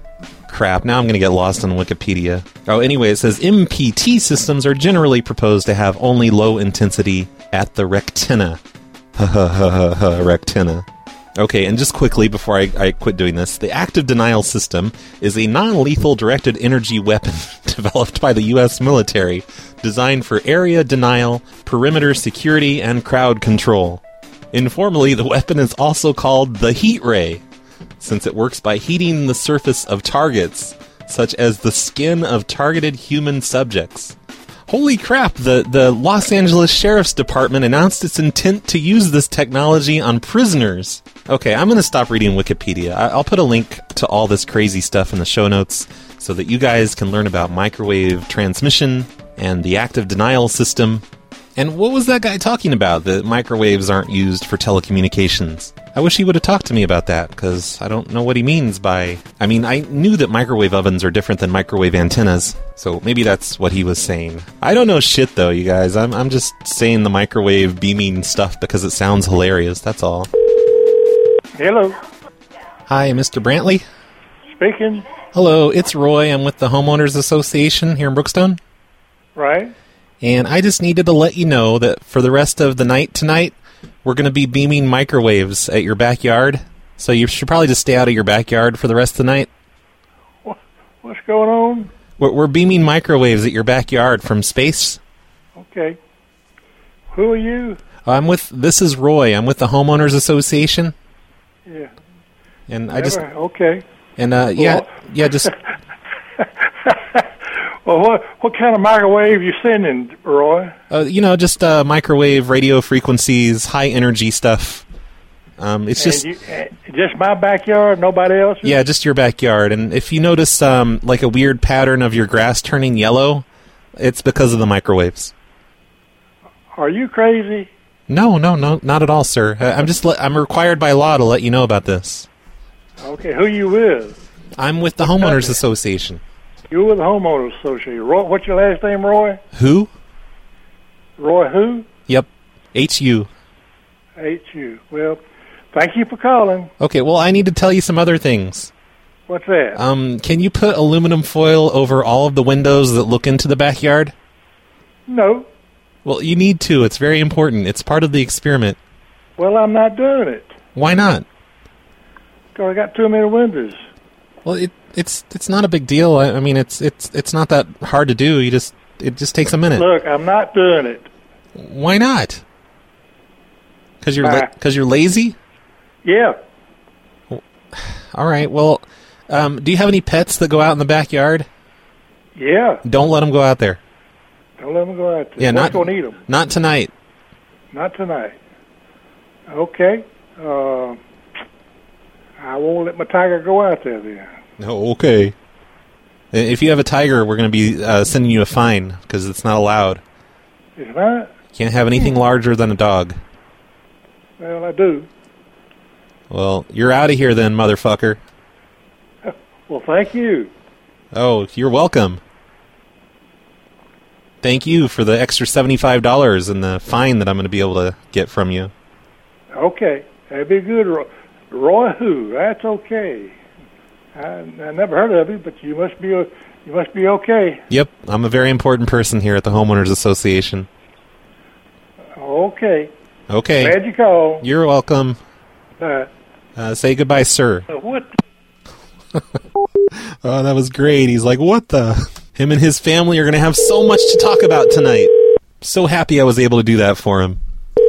Crap, now I'm going to get lost on Wikipedia. Oh, anyway, it says M P T systems are generally proposed to have only low intensity at the rectina. Ha ha ha ha ha, rectina. Okay, and just quickly before I, I quit doing this, the active denial system is a non-lethal directed energy weapon developed by the U S military, designed for area denial, perimeter security, and crowd control. Informally, the weapon is also called the heat ray, since it works by heating the surface of targets, such as the skin of targeted human subjects. Holy crap, the, the Los Angeles Sheriff's Department announced its intent to use this technology on prisoners. Okay, I'm going to stop reading Wikipedia. I, I'll put a link to all this crazy stuff in the show notes so that you guys can learn about microwave transmission and the active denial system. And what was that guy talking about, that microwaves aren't used for telecommunications? I wish he would have talked to me about that, because I don't know what he means by... I mean, I knew that microwave ovens are different than microwave antennas, so maybe that's what he was saying. I don't know shit, though, you guys. I'm, I'm just saying the microwave beaming stuff because it sounds hilarious, that's all. Hello. Hi, Mister Brantley? Speaking. Hello, it's Roy. I'm with the Homeowners Association here in Brookstone. Right. And I just needed to let you know that for the rest of the night tonight, we're going to be beaming microwaves at your backyard. So you should probably just stay out of your backyard for the rest of the night. What's going on? We're, we're beaming microwaves at your backyard from space. Okay. Who are you? I'm with, this is Roy. I'm with the Homeowners Association. Yeah. And Never, I just, okay. and, uh, yeah, Well- yeah, just, Well, what what kind of microwave you sending, Roy? uh, you know, just, uh, microwave radio frequencies, high energy stuff. Um, it's And just, you, uh, just my backyard, nobody else? yeah, just your backyard. And if you notice, um, like a weird pattern of your grass turning yellow, it's because of the microwaves. Are you crazy? No, no, no, not at all, sir. Uh, I'm just, le- I'm required by law to let you know about this. Okay, who you with? I'm with the Homeowners Association. You with the Homeowners Association. Roy, what's your last name, Roy? Who? Roy who? Yep. H U. H U. Well, thank you for calling. Okay, well, I need to tell you some other things. What's that? Um, can you put aluminum foil over all of the windows that look into the backyard? No. Well, you need to. It's very important. It's part of the experiment. Well, I'm not doing it. Why not? Because I got too many windows. Well, it, it's it's not a big deal. I, I mean, it's it's it's not that hard to do. You just it just takes a minute. Look, I'm not doing it. Why not? Because you're Bye. because you're lazy. Yeah. All right. Well, um, do you have any pets that go out in the backyard? Yeah. Don't let them go out there. Don't let them go out there. Yeah, What's not going to eat them? not tonight. Not tonight. Okay. Uh, I won't let my tiger go out there then. Oh, okay. If you have a tiger, we're going to be uh, sending you a fine because it's not allowed. It's not? Can't have anything larger than a dog. Well, I do. Well, you're out of here then, motherfucker. Well, thank you. Oh, you're welcome. Thank you for the extra seventy-five dollars and the fine that I'm going to be able to get from you. Okay. That'd be good. Roy, Roy who? That's okay. I, I never heard of you, but you must be you must be okay. Yep, I'm a very important person here at the Homeowners Association. Okay. Okay. Glad you called. You're welcome. Bye. Uh, say goodbye, sir. Uh, what? Oh, that was great. He's like, what the? Him and his family are going to have so much to talk about tonight. So happy I was able to do that for him.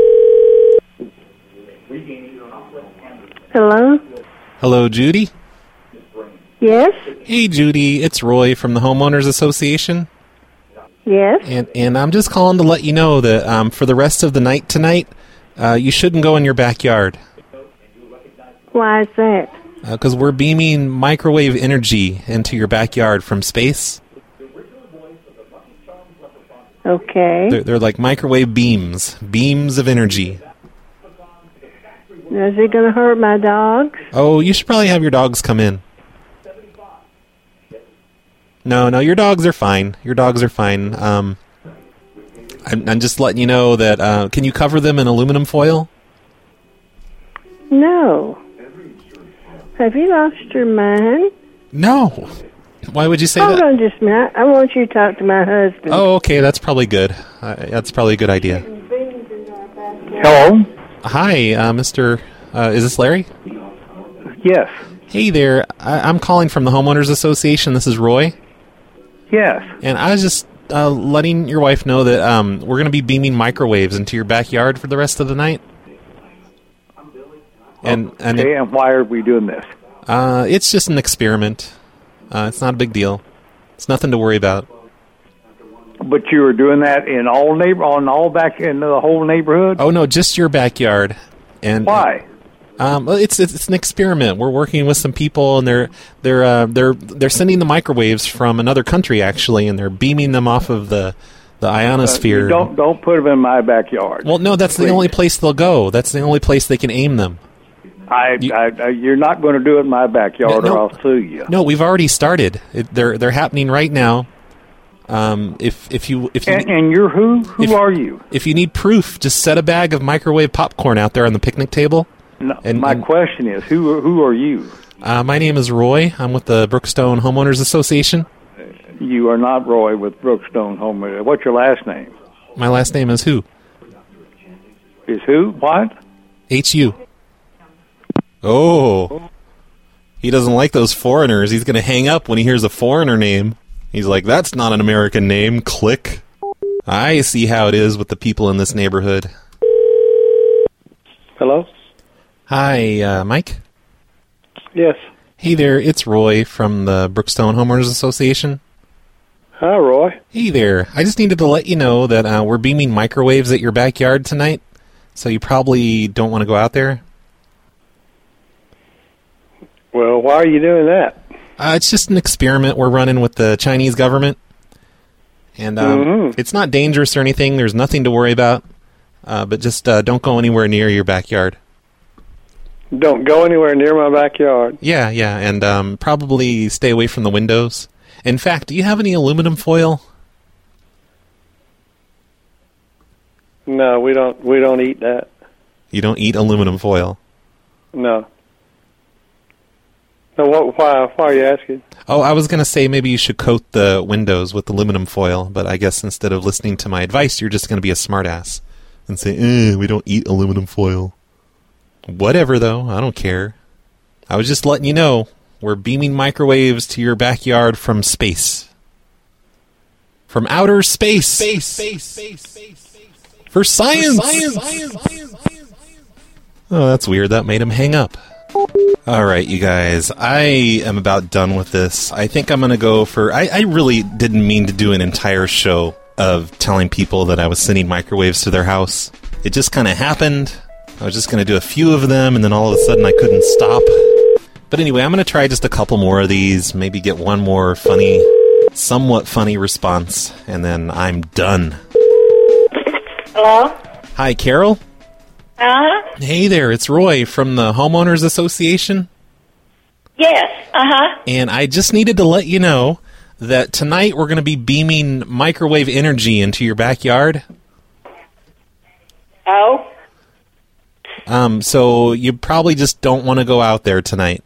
Hello? Hello, Judy? Yes? Hey, Judy. It's Roy from the Homeowners Association. Yes? And and I'm just calling to let you know that um, for the rest of the night tonight, uh, you shouldn't go in your backyard. Why is that? Because uh, we're beaming microwave energy into your backyard from space. Okay. They're, they're like microwave beams, beams of energy. Is it going to hurt my dogs? Oh, you should probably have your dogs come in. No, no, your dogs are fine. Your dogs are fine. Um, I'm, I'm just letting you know that. Uh, can you cover them in aluminum foil? No. Have you lost your mind? No. Why would you say Hold that? on just a minute. I want you to talk to my husband. Oh, okay, that's probably good. Uh, that's probably a good idea. Hello? Hi, uh, Mister Uh, is this Larry? Yes. Hey there. I- I'm calling from the Homeowners Association. This is Roy. Yes. And I was just uh, letting your wife know that um, we're going to be beaming microwaves into your backyard for the rest of the night. And and Okay, it, and why are we doing this? uh, it's just an experiment. Uh, it's not a big deal. It's nothing to worry about. But you were doing that in all neighbor on all back in the whole neighborhood? Oh no, just your backyard. And why? Um, well, it's, it's it's an experiment. We're working with some people, and they're they're uh, they're they're sending the microwaves from another country actually, and they're beaming them off of the the ionosphere. Uh, don't don't put them in my backyard. Well, no, that's Please. the only place they'll go. That's the only place they can aim them. I, You- I, I you're not going to do it in my backyard, No, no. or I'll sue you. No, we've already started. It, they're they're happening right now. Um, if if you if you And, and you're who? Who if- are you? if you need proof, just set a bag of microwave popcorn out there on the picnic table. No, And- my and- question is, who who are you? Uh, my name is Roy. I'm with the Brookstone Homeowners Association. You are not Roy with Brookstone Home. What's your last name? My last name is who? Is who? What? H U. Oh. He doesn't like those foreigners. He's going to hang up when he hears a foreigner name. He's like, that's not an American name. Click. I see how it is with the people in this neighborhood. Hello? Hi, uh, Mike? Yes. Hey there, it's Roy from the Brookstone Homeowners Association. Hi, Roy. Hey there. I just needed to let you know that uh, we're beaming microwaves at your backyard tonight, so you probably don't want to go out there. Well, why are you doing that? Uh, it's just an experiment we're running with the Chinese government. And um, mm-hmm. It's not dangerous or anything. There's nothing to worry about. Uh, but just uh, don't go anywhere near your backyard. Don't go anywhere near my backyard. Yeah, yeah, and um, probably stay away from the windows. In fact, do you have any aluminum foil? No, we don't. We don't eat that. You don't eat aluminum foil? No. No. What? Why? Why are you asking? Oh, I was going to say maybe you should coat the windows with aluminum foil, but I guess instead of listening to my advice, you're just going to be a smartass and say, eh, we don't eat aluminum foil. Whatever, though. I don't care. I was just letting you know. We're beaming microwaves to your backyard from space. From outer space. Space, space, space, space, space. For science. For science. science, science, science. Oh, that's weird. That made him hang up. All right, you guys. I am about done with this. I think I'm going to go for... I, I really didn't mean to do an entire show of telling people that I was sending microwaves to their house. It just kind of happened. I was just going to do a few of them, and then all of a sudden I couldn't stop. But anyway, I'm going to try just a couple more of these, maybe get one more funny, somewhat funny response, and then I'm done. Hello? Hi, Carol? Uh-huh. Hey there, it's Roy from the Homeowners Association. Yes, uh-huh. And I just needed to let you know that tonight we're going to be beaming microwave energy into your backyard. Oh? Um, so you probably just don't want to go out there tonight.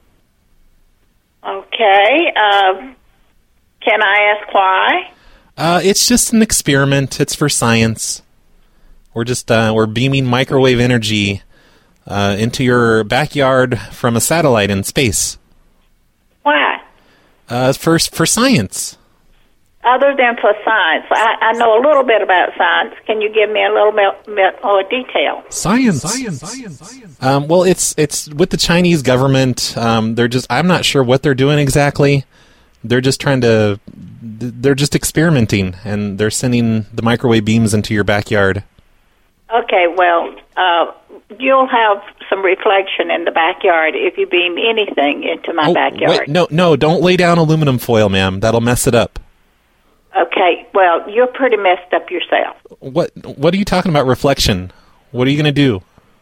Okay. Um, can I ask why? Uh, it's just an experiment. It's for science. We're just uh, we're beaming microwave energy uh, into your backyard from a satellite in space. Why? Uh, for for science. Other than for science, I, I know a little bit about science. Can you give me a little bit, bit more detail? Science. Science. Science. Science. Um, well, it's it's with the Chinese government. Um, they're just I'm not sure what they're doing exactly. They're just trying to. They're just experimenting, and they're sending the microwave beams into your backyard. Okay, well, uh, you'll have some reflection in the backyard if you beam anything into my oh, backyard. Wait, no, no, don't lay down aluminum foil, ma'am. That'll mess it up. Okay, well, you're pretty messed up yourself. What What are you talking about, reflection? What are you going to do?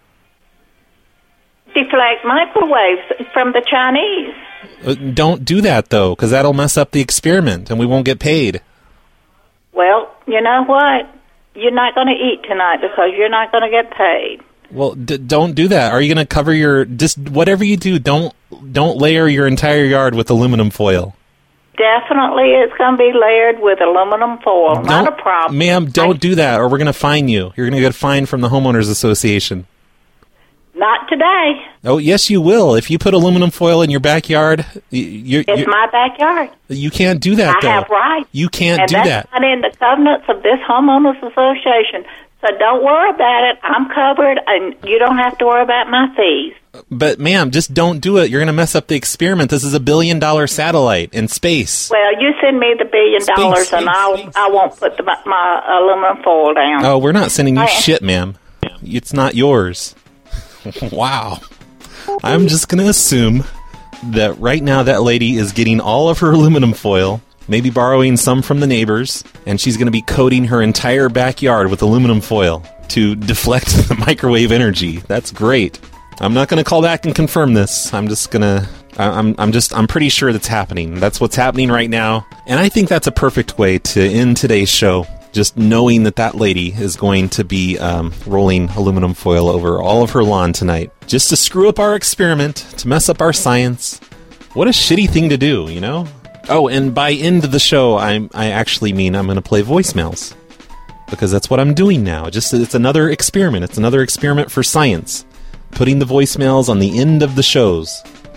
Deflect microwaves from the Chinese. Uh, don't do that, though, because that'll mess up the experiment, and we won't get paid. Well, you know what? You're not going to eat tonight because you're not going to get paid. Well, d- don't do that. Are you going to cover your... Just whatever you do, don't don't layer your entire yard with aluminum foil. Definitely it's going to be layered with aluminum foil. Don't, not a problem. Ma'am, don't I, do that, or we're going to fine you. You're going to get a fine from the Homeowners Association. Not today. Oh, yes, you will. If you put aluminum foil in your backyard... You, it's my backyard. You can't do that, I though. I have rights. You can't and do that's that. not in the covenants of this Homeowners Association. So don't worry about it. I'm covered, and you don't have to worry about my fees. But, ma'am, just don't do it. You're going to mess up the experiment. This is a billion-dollar satellite in space. Well, you send me the billion Space, dollars, space, and I'll, space. I won't put the, my aluminum foil down. Oh, we're not sending you I, shit, ma'am. It's not yours. Wow. I'm just going to assume that right now that lady is getting all of her aluminum foil, maybe borrowing some from the neighbors, and she's going to be coating her entire backyard with aluminum foil to deflect the microwave energy. That's great. I'm not going to call back and confirm this. I'm just going to... I'm I'm just I'm pretty sure that's happening. That's what's happening right now. And I think that's a perfect way to end today's show. Just knowing that that lady is going to be um, rolling aluminum foil over all of her lawn tonight. Just to screw up our experiment, to mess up our science. What a shitty thing to do, you know? Oh, and by end of the show, I I actually mean I'm going to play voicemails. Because that's what I'm doing now. Just it's another experiment. It's another experiment for science. Putting the voicemails on the end of the shows.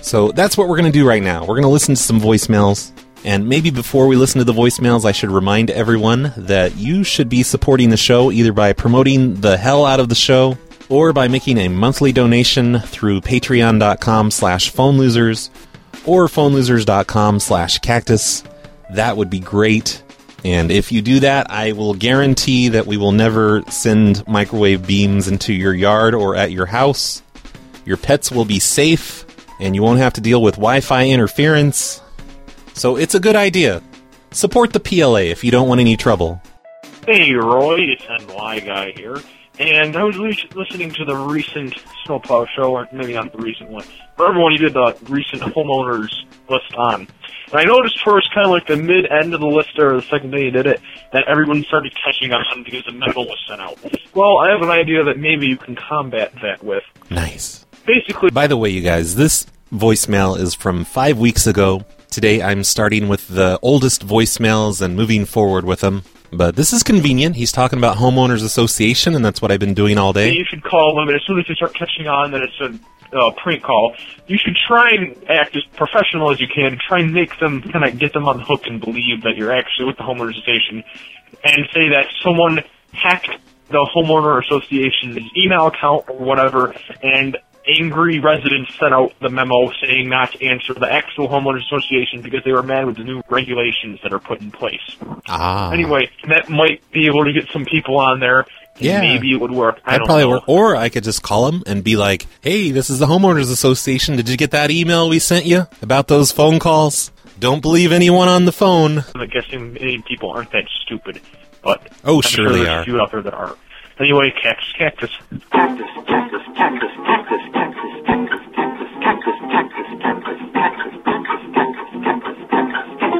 So that's what we're going to do right now. We're going to listen to some voicemails. And maybe before we listen to the voicemails, I should remind everyone that you should be supporting the show either by promoting the hell out of the show or by making a monthly donation through patreon.com slash phone losers or phonelosers.com slash cactus. That would be great. And if you do that, I will guarantee that we will never send microwave beams into your yard or at your house. Your pets will be safe, and you won't have to deal with Wi-Fi interference. So it's a good idea. Support the P L A if you don't want any trouble. Hey, Roy, it's N Y Guy here. And I was listening to the recent Snowplow show, or maybe not the recent one, but everyone you did the recent homeowners list on. And I noticed first, kind of like the mid-end of the list, or the second day you did it, that everyone started catching on because a memo was sent out. Well, I have an idea that maybe you can combat that with. Nice. Basically... By the way, you guys, this voicemail is from five weeks ago. Today I'm starting with the oldest voicemails and moving forward with them. But this is convenient. He's talking about Homeowners Association, and that's what I've been doing all day. You should call them, and as soon as they start catching on that it's a uh, prank call, you should try and act as professional as you can, and try and make them, kind of get them on the hook and believe that you're actually with the Homeowners Association, and say that someone hacked the Homeowner Association's email account or whatever, and angry residents sent out the memo saying not to answer the actual Homeowners Association because they were mad with the new regulations that are put in place. Ah. Anyway, that might be able to get some people on there. Yeah. Maybe it would work. I That'd don't probably know. work. Or I could just call them and be like, hey, this is the Homeowners Association. Did you get that email we sent you about those phone calls? Don't believe anyone on the phone. I'm guessing many people aren't that stupid, but oh, I'm sure, sure they there's are. a few out there that are. Anyway, cactus, cactus. Cactus, cactus, cactus, cactus, cactus, cactus, cactus, cactus, cactus, cactus, cactus, cactus, cactus, cactus, cactus.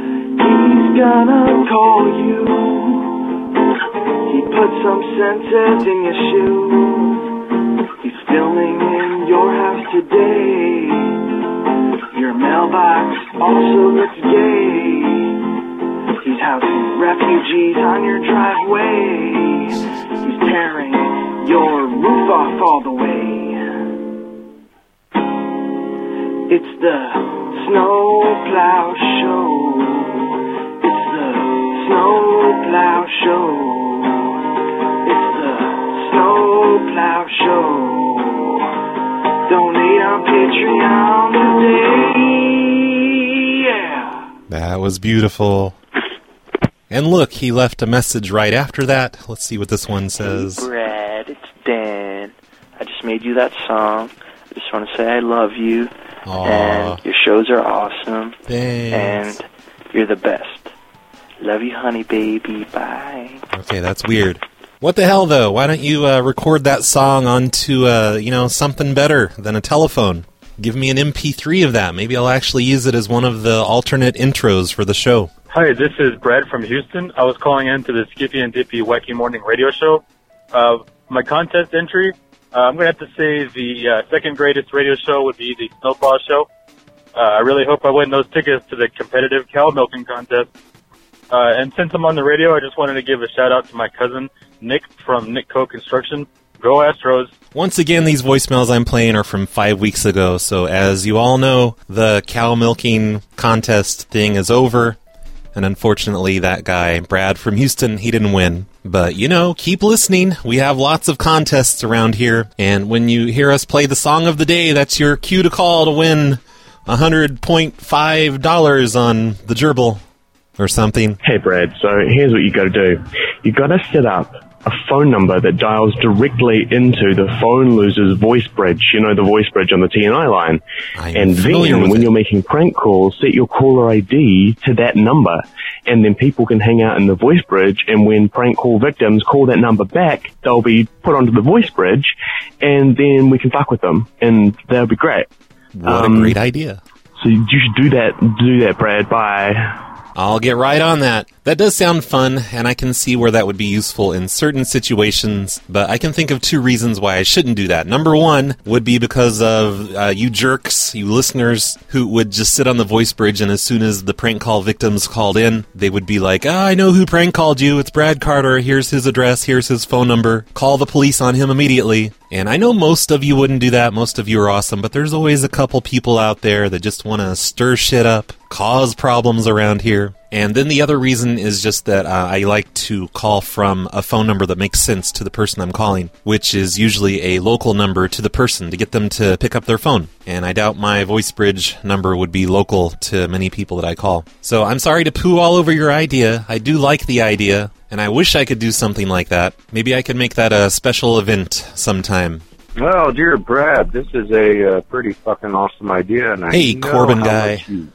He's gonna call you. He put some senses in your shoes. He's filming in your house today. Your mailbox also looks gay. He's housing refugees on your driveway. He's tearing your roof off all the way. It's the Snowplow Show. It's the Snowplow Show. It's the Snowplow Show. Donate on Patreon today. Yeah. That was beautiful. And look, he left a message right after that. Let's see what this one says. Hey, Brad, it's Dan. I just made you that song. I just want to say I love you. Aww. And your shows are awesome. Thanks. And you're the best. Love you, honey baby. Bye. Okay, that's weird. What the hell, though? Why don't you uh, record that song onto, uh, you know, something better than a telephone? Give me an M P three of that. Maybe I'll actually use it as one of the alternate intros for the show. Hi, this is Brad from Houston. I was calling in to the Skippy and Dippy Wacky Morning Radio Show. Uh, my contest entry, uh, I'm going to have to say the uh, second greatest radio show would be the Snowplow Show. Uh, I really hope I win those tickets to the competitive cow milking contest. Uh, and since I'm on the radio, I just wanted to give a shout out to my cousin, Nick from Nick Co. Construction. Go Astros. Once again, these voicemails I'm playing are from five weeks ago, so as you all know, the cow milking contest thing is over. And unfortunately, that guy, Brad from Houston, he didn't win. But, you know, keep listening. We have lots of contests around here. And when you hear us play the song of the day, that's your cue to call to win one hundred point five dollars on the gerbil or something. Hey, Brad, so here's what you got to do. You got to set up a phone number that dials directly into the phone loser's voice bridge. You know, the voice bridge on the T N I line. I'm and familiar then with when it. you're making prank calls, set your caller I D to that number. And then people can hang out in the voice bridge, and when prank call victims call that number back, they'll be put onto the voice bridge, and then we can fuck with them, and that'll be great. What Um, a great idea. So you should do that, do that, Brad. Bye. I'll get right on that. That does sound fun, and I can see where that would be useful in certain situations, but I can think of two reasons why I shouldn't do that. Number one would be because of uh, you jerks, you listeners, who would just sit on the voice bridge, and as soon as the prank call victims called in, they would be like, ah, I know who prank called you. It's Brad Carter. Here's his address. Here's his phone number. Call the police on him immediately. And I know most of you wouldn't do that. Most of you are awesome, but there's always a couple people out there that just want to stir shit up, cause problems around here. And then the other reason is just that uh, I like to call from a phone number that makes sense to the person I'm calling, which is usually a local number to the person to get them to pick up their phone. And I doubt my VoiceBridge number would be local to many people that I call. So I'm sorry to poo all over your idea. I do like the idea, and I wish I could do something like that. Maybe I could make that a special event sometime. Well, dear Brad, this is a uh, pretty fucking awesome idea, and I hey, know Corbin how guy. much you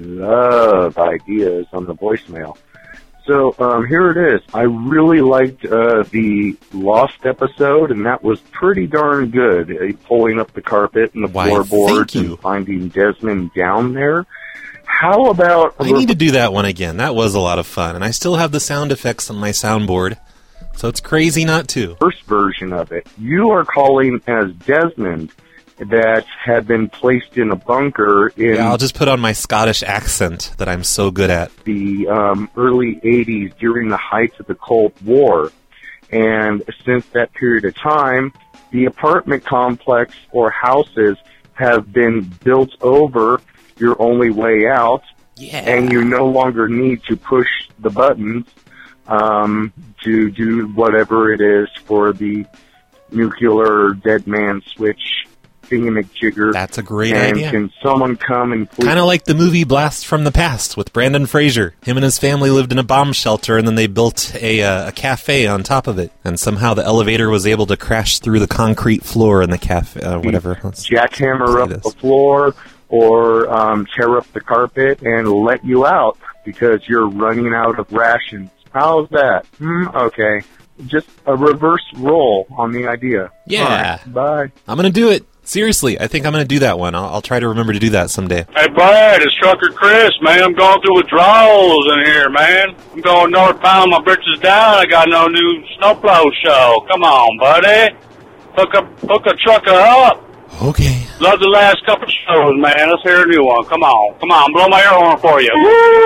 love ideas on the voicemail. So um, here it is. I really liked uh, the Lost episode, and that was pretty darn good. Uh, pulling up the carpet and the Why, floorboards thank you. and finding Desmond down there. How about... I need to do that one again. That was a lot of fun, and I still have the sound effects on my soundboard, so it's crazy not to. First version of it. You are calling as Desmond that had been placed in a bunker in Yeah, I'll just put on my Scottish accent that I'm so good at. the um, early eighties during the height of the Cold War. And since that period of time, the apartment complex or houses have been built over your only way out, yeah. and you no longer need to push the buttons um, to do whatever it is for the nuclear dead man switch thingamajigger. That's a great and idea. Can someone come and please... Kind of like the movie Blast from the Past with Brandon Fraser. Him and his family lived in a bomb shelter, and then they built a, uh, a cafe on top of it. And somehow the elevator was able to crash through the concrete floor in the cafe, uh, whatever. Let's jackhammer up this. the floor or um, tear up the carpet and let you out because you're running out of rations. How's that? Hmm, okay. Just a reverse roll on the idea. Yeah. All right, bye. I'm going to do it. Seriously, I think I'm going to do that one. I'll, I'll try to remember to do that someday. Hey, Brad, it's Trucker Chris, man. I'm going through withdrawals in here, man. I'm going northbound, my britches down. I got no new snowplow show. Come on, buddy. Hook a, hook a trucker up. Okay. Love the last couple shows, man. Let's hear a new one. Come on. Come on, blow my air horn for you.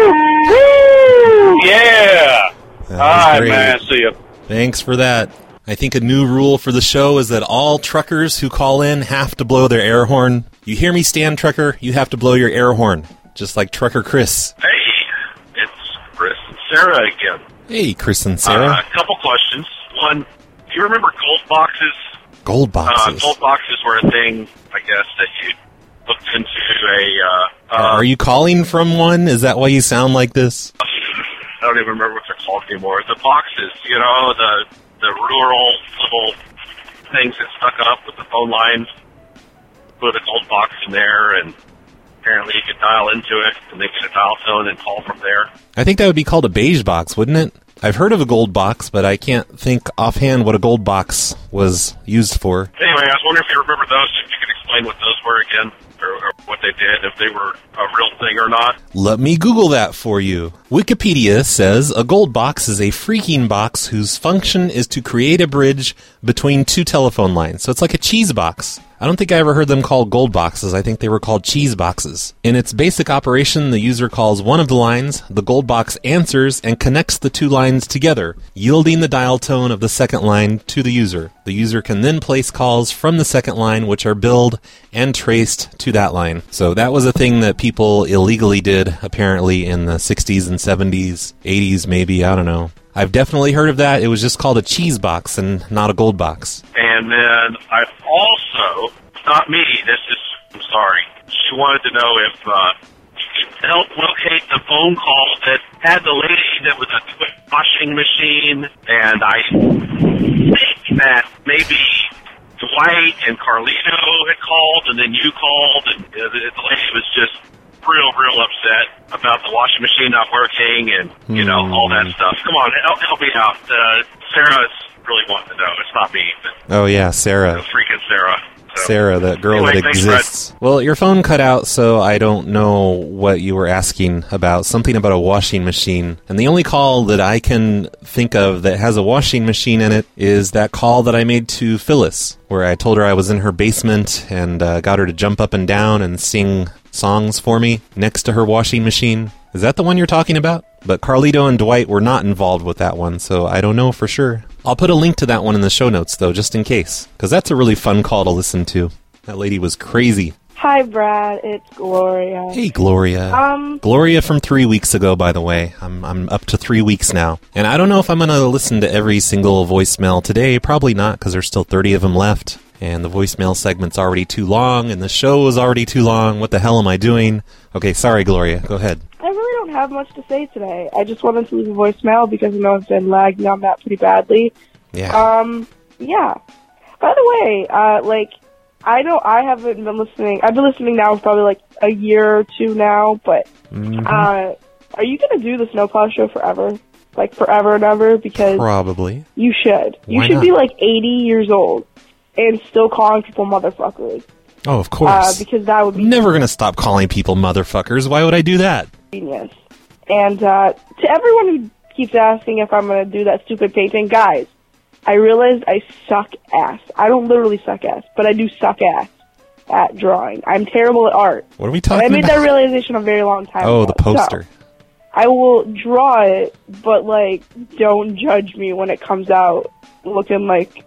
Woo! Woo! Yeah. All right, great. man. See ya. Thanks for that. I think a new rule for the show is that all truckers who call in have to blow their air horn. You hear me, Stan Trucker? You have to blow your air horn, just like Trucker Chris. Hey, it's Chris and Sarah again. Hey, Chris and Sarah. Uh, a couple questions. One, do you remember gold boxes? Gold boxes. Uh, gold boxes were a thing, I guess, that you looked into a... Uh, uh, Are you calling from one? Is that why you sound like this? I don't even remember what they're called anymore. The boxes, you know, the the rural little things that stuck up with the phone lines. Put a gold box in there, and apparently you could dial into it and make it a dial tone and call from there. I think that would be called a beige box, wouldn't it? I've heard of a gold box, but I can't think offhand what a gold box was used for. Anyway, I was wondering if you remember those, if you could explain what those were again, or, or what they did, if they were a real thing or not. Let me Google that for you. Wikipedia says a gold box is a phreaking box whose function is to create a bridge between two telephone lines. So it's like a cheese box. I don't think I ever heard them called gold boxes. I think they were called cheese boxes. In its basic operation, the user calls one of the lines, the gold box answers, and connects the two lines together, yielding the dial tone of the second line to the user. The user can then place calls from the second line, which are billed and traced to that line. So that was a thing that people illegally did, apparently, in the sixties and seventies, eighties maybe, I don't know. I've definitely heard of that. It was just called a cheese box and not a gold box. And then I also, not me, this is, I'm sorry, she wanted to know if uh, you could help locate the phone call that had the lady that was a quick washing machine, and I think that maybe Dwight and Carlito had called, and then you called, and uh, the the lady was just real, real upset about the washing machine not working and, you know, all that stuff. Come on, help, help me out. Uh, Sarah's really wanting to know. It's not me, but Oh yeah, Sarah. freaking Sarah. So, Sarah, that girl anyway, that thanks, exists. Well, your phone cut out, so I don't know what you were asking about. Something about a washing machine. And the only call that I can think of that has a washing machine in it is that call that I made to Phyllis, where I told her I was in her basement and uh, got her to jump up and down and sing songs for me next to her washing machine. Is that the one you're talking about? But Carlito and Dwight were not involved with that one, so I don't know for sure. I'll put a link to that one in the show notes, though, just in case. Because that's a really fun call to listen to. That lady was crazy. Hi, Brad. It's Gloria. Hey, Gloria. Um, Gloria from three weeks ago, by the way. I'm I'm up to three weeks now. And I don't know if I'm going to listen to every single voicemail today. Probably not, because there's still thirty of them left. And the voicemail segment's already too long, and the show is already too long. What the hell am I doing? Okay, sorry, Gloria. Go ahead. I really don't have much to say today. I just wanted to leave a voicemail because I know I've been lagging on that pretty badly. Yeah. Um, yeah. By the way, uh, like, I know I haven't been listening. I've been listening now for probably like a year or two now, but Mm-hmm. uh, are you going to do the Snowplow Show forever? Like forever and ever? Because Probably. you should. You Why should not? be like eighty years old and still calling people motherfuckers. Oh, of course. Uh, because that would be I'm never going to stop calling people motherfuckers. Why would I do that? genius. And uh, to everyone who keeps asking if I'm going to do that stupid painting, guys, I realized I suck ass. I don't literally suck ass, but I do suck ass at drawing. I'm terrible at art. What are we And talking I made about? that realization a very long time Oh, ago. the poster. So, I will draw it, but, like, don't judge me when it comes out looking like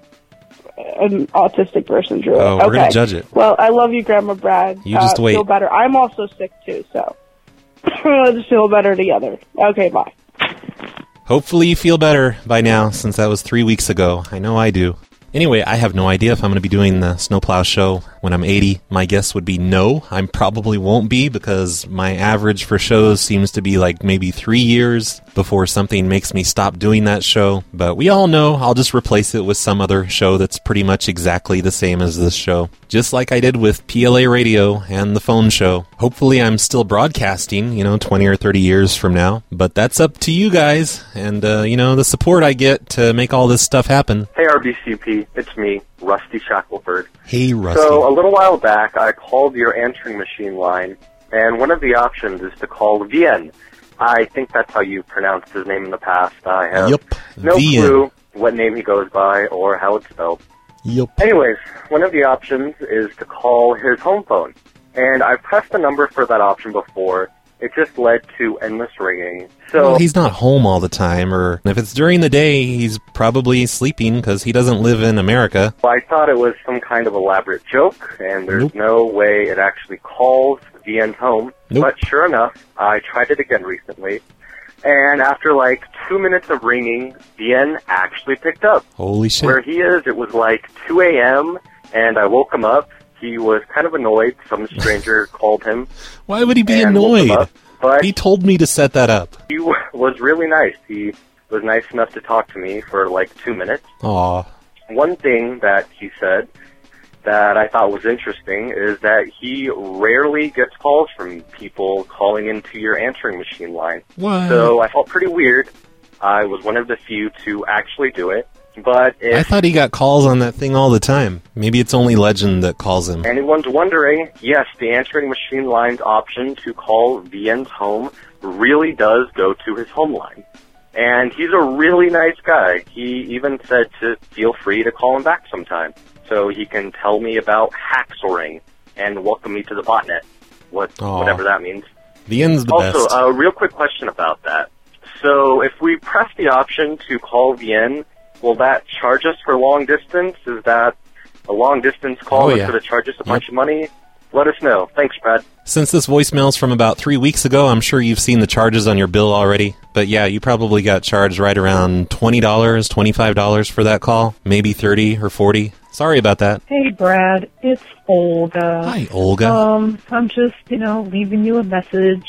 an autistic person drew it. Oh, we're okay. gonna judge it. Well, I love you, Grandma Brad. You just uh, wait. Feel better. I'm also sick, too, so let's just feel better together. Okay, bye. Hopefully you feel better by now, since that was three weeks ago. I know I do. Anyway, I have no idea if I'm going to be doing the Snowplow Show when I'm eighty. My guess would be no. I probably won't be, because my average for shows seems to be like maybe three years before something makes me stop doing that show. But we all know I'll just replace it with some other show that's pretty much exactly the same as this show. Just like I did with P L A Radio and the phone show. Hopefully I'm still broadcasting, you know, twenty or thirty years from now. But that's up to you guys and, uh, you know, the support I get to make all this stuff happen. Hey, R B C P, it's me, Rusty Shackelford. Hey, Rusty. So, a little while back, I called your answering machine line, and one of the options is to call Vien. I think that's how you pronounced his name in the past. I have Yup, no Vien. clue what name he goes by or how it's spelled. Yup. Anyways, one of the options is to call his home phone. And I pressed the number for that option before. It just led to endless ringing. So Well, he's not home all the time, or if it's during the day, he's probably sleeping because he doesn't live in America. I thought it was some kind of elaborate joke, and there's Nope. no way it actually calls Vien's home. Nope. But sure enough, I tried it again recently, and after like two minutes of ringing, Vien actually picked up. Holy shit. Where he is, it was like two a.m., and I woke him up. He was kind of annoyed. Some stranger called him. Why would he be and woke him annoyed? up, but He told me to set that up. he w- was really nice. He was nice enough to talk to me for like two minutes. Aw. One thing that he said that I thought was interesting is that he rarely gets calls from people calling into your answering machine line. What? So I felt pretty weird. I was one of the few to actually do it. But if I thought he got calls on that thing all the time. Maybe it's only Legend that calls him. anyone's wondering, yes, the answering machine line's option to call Vien's home really does go to his home line. And he's a really nice guy. He even said to feel free to call him back sometime so he can tell me about hacksoring and welcome me to the botnet, what, Aw. whatever that means. The end's the Also, best. a real quick question about that. So if we press the option to call Vien, will that charge us for long distance? Is that a long distance call Oh, that's yeah. going to charge us a bunch of money? Let us know. Thanks, Brad. Since this voicemail's from about three weeks ago, I'm sure you've seen the charges on your bill already. But yeah, you probably got charged right around twenty dollars, twenty-five dollars for that call. Maybe thirty or forty. Sorry about that. Hey, Brad, it's Olga. Hi, Olga. Um, I'm just, you know, leaving you a message.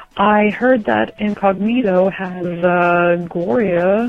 I heard that Incognito has uh, Gloria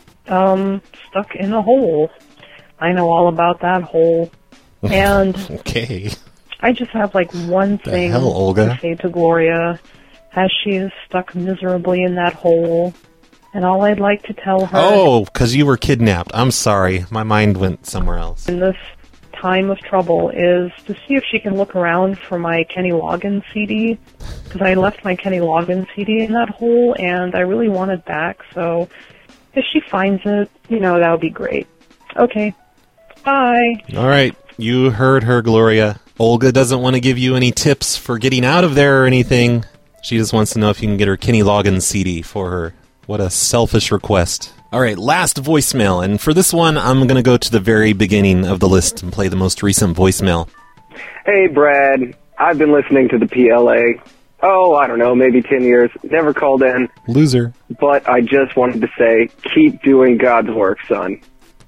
um, stuck in a hole. I know all about that hole. And Okay. I just have, like, one The thing hell, Olga? to say to Gloria, as she is stuck miserably in that hole. And all I'd like to tell her... Oh, because you were kidnapped. I'm sorry. My mind went somewhere else. in this time of trouble is to see if she can look around for my Kenny Loggins C D, because I left my Kenny Loggins C D in that hole, and I really want it back, so if she finds it, you know, that would be great. Okay. Bye. All right. You heard her, Gloria. Olga doesn't want to give you any tips for getting out of there or anything. She just wants to know if you can get her Kenny Loggins C D for her. What a selfish request. All right, last voicemail. And for this one, I'm going to go to the very beginning of the list and play the most recent voicemail. Hey, Brad. I've been listening to the P L A. Oh, I don't know, maybe ten years. Never called in. Loser. But I just wanted to say, keep doing God's work, son.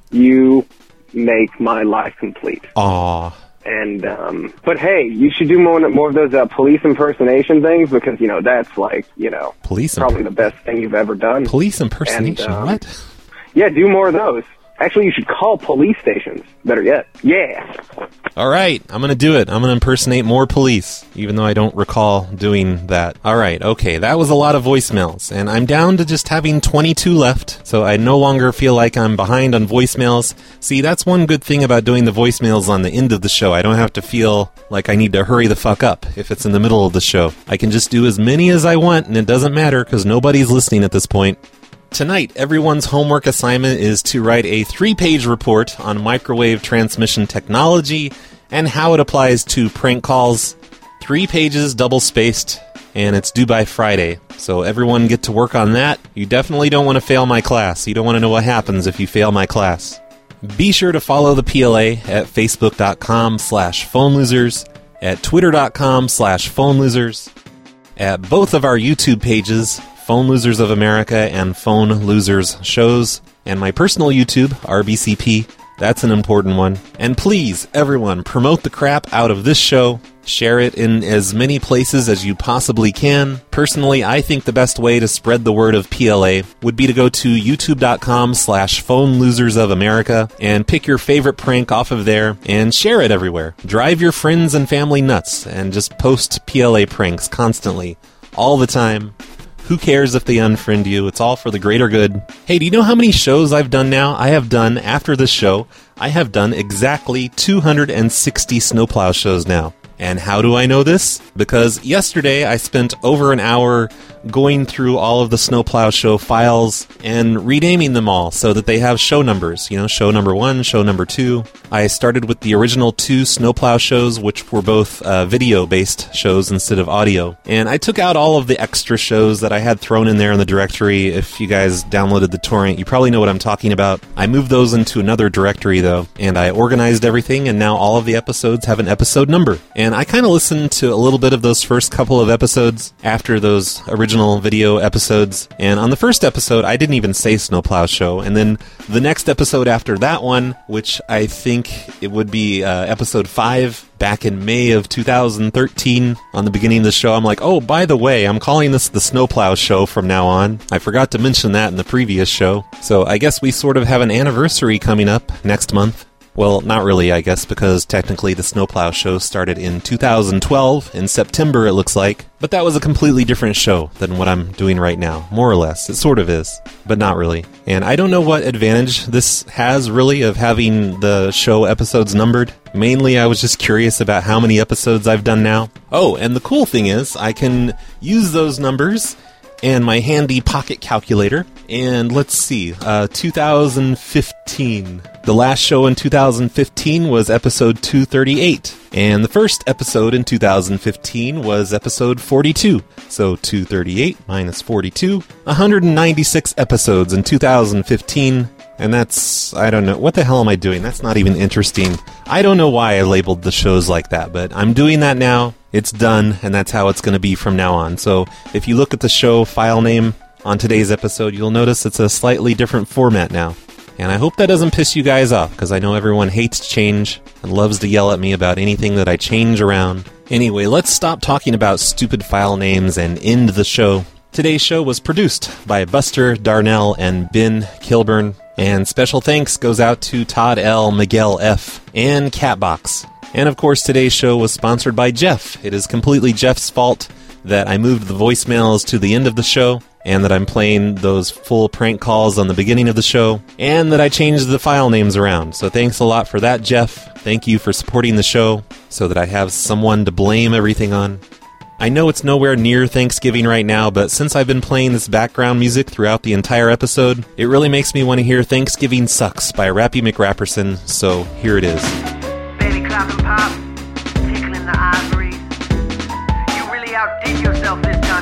You make my life complete. Aw. And, um, but hey, you should do more, more of those uh, police impersonation things because, you know, that's like, you know, police probably the best thing you've ever done. Police impersonation? And, um, what? Yeah, do more of those. Actually, you should call police stations. Better yet. Yeah. All right, I'm going to do it. I'm going to impersonate more police, even though I don't recall doing that. All right, okay, that was a lot of voicemails, and I'm down to just having twenty-two left, so I no longer feel like I'm behind on voicemails. See, that's one good thing about doing the voicemails on the end of the show. I don't have to feel like I need to hurry the fuck up if it's in the middle of the show. I can just do as many as I want, and it doesn't matter because nobody's listening at this point. Tonight, everyone's homework assignment is to write a three-page report on microwave transmission technology and how it applies to prank calls. Three pages, double-spaced, and it's due by Friday. So everyone get to work on that. You definitely don't want to fail my class. You don't want to know what happens if you fail my class. Be sure to follow the P L A at facebook.com slash phone losers, at twitter.com slash phone losers, at both of our YouTube pages, Phone Losers of America and Phone Losers Shows, and my personal YouTube, R B C P. That's an important one. And please, everyone, promote the crap out of this show. Share it in as many places as you possibly can. Personally, I think the best way to spread the word of P L A would be to go to youtube.com slash phone losers of America and pick your favorite prank off of there and share it everywhere. Drive your friends and family nuts and just post P L A pranks constantly, all the time. Who cares if they unfriend you? It's all for the greater good. Hey, do you know how many shows I've done now? I have done, after this show, I have done exactly two hundred sixty Snowplow shows now. And how do I know this? Because yesterday I spent over an hour going through all of the Snowplow Show files and renaming them all so that they have show numbers. You know, show number one, show number two. I started with the original two Snowplow shows, which were both uh, video-based shows instead of audio. And I took out all of the extra shows that I had thrown in there in the directory. If you guys downloaded the torrent, you probably know what I'm talking about. I moved those into another directory, though, and I organized everything, and now all of the episodes have an episode number. And I kind of listened to a little bit of those first couple of episodes after those original video episodes. And on the first episode, I didn't even say Snowplow Show. And then the next episode after that one, which I think it would be uh, episode five, back in May of two thousand thirteen, on the beginning of the show, I'm like, oh, by the way, I'm calling this the Snowplow Show from now on. I forgot to mention that in the previous show. So I guess we sort of have an anniversary coming up next month. Well, not really, I guess, because technically the Snowplow Show started in two thousand twelve, in September it looks like, but that was a completely different show than what I'm doing right now, more or less. It sort of is, but not really. And I don't know what advantage this has, really, of having the show episodes numbered. Mainly, I was just curious about how many episodes I've done now. Oh, and the cool thing is, I can use those numbers and my handy pocket calculator, and let's see, uh, two thousand fifteen. The last show in two thousand fifteen was episode two thirty-eight, and the first episode in two thousand fifteen was episode forty-two. So two thirty-eight minus forty-two, one hundred ninety-six episodes in two thousand fifteen, and that's, I don't know, what the hell am I doing? That's not even interesting. I don't know why I labeled the shows like that, but I'm doing that now. It's done, and that's how it's going to be from now on. So if you look at the show file name on today's episode, you'll notice it's a slightly different format now. And I hope that doesn't piss you guys off, because I know everyone hates change and loves to yell at me about anything that I change around. Anyway, let's stop talking about stupid file names and end the show. Today's show was produced by Buster Darnell and Ben Kilburn, and special thanks goes out to Todd L., Miguel F., and Catbox. And of course, today's show was sponsored by Jeff. It is completely Jeff's fault that I moved the voicemails to the end of the show, and that I'm playing those full prank calls on the beginning of the show, and that I changed the file names around. So thanks a lot for that, Jeff. Thank you for supporting the show so that I have someone to blame everything on. I know it's nowhere near Thanksgiving right now, but since I've been playing this background music throughout the entire episode, it really makes me want to hear Thanksgiving Sucks by Rappy McRapperson, so here it is. Baby clap and pop, tickling the ivory. You really outdid yourself this time.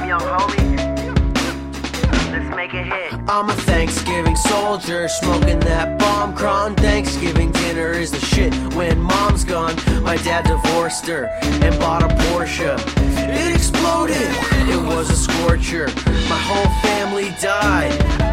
young homie. Let's make it hit. I'm a Thanksgiving soldier, smoking that bomb cron. Thanksgiving dinner is the shit when mom's gone. My dad divorced her and bought a Porsche. It exploded, it was a scorcher. My whole family died.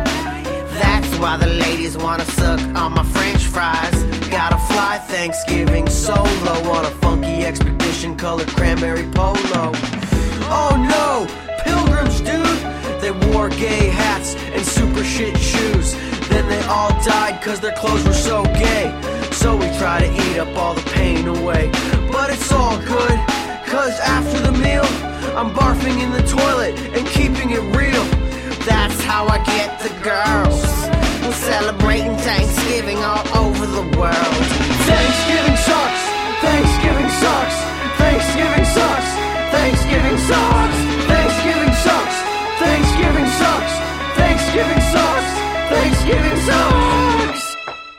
That's why the ladies wanna suck on my french fries. Gotta fly Thanksgiving solo on a funky expedition colored cranberry polo. Oh no, pilgrims, dude. They wore gay hats and super shit shoes. Then they all died cause their clothes were so gay. So we try to eat up all the pain away. But it's all good, cause after the meal I'm barfing in the toilet and keeping it real. That's how I get the girls. We're celebrating Thanksgiving all over the world. Thanksgiving sucks, Thanksgiving sucks, Thanksgiving sucks, Thanksgiving sucks, Thanksgiving sucks, Thanksgiving sucks, Thanksgiving sucks, Thanksgiving sucks.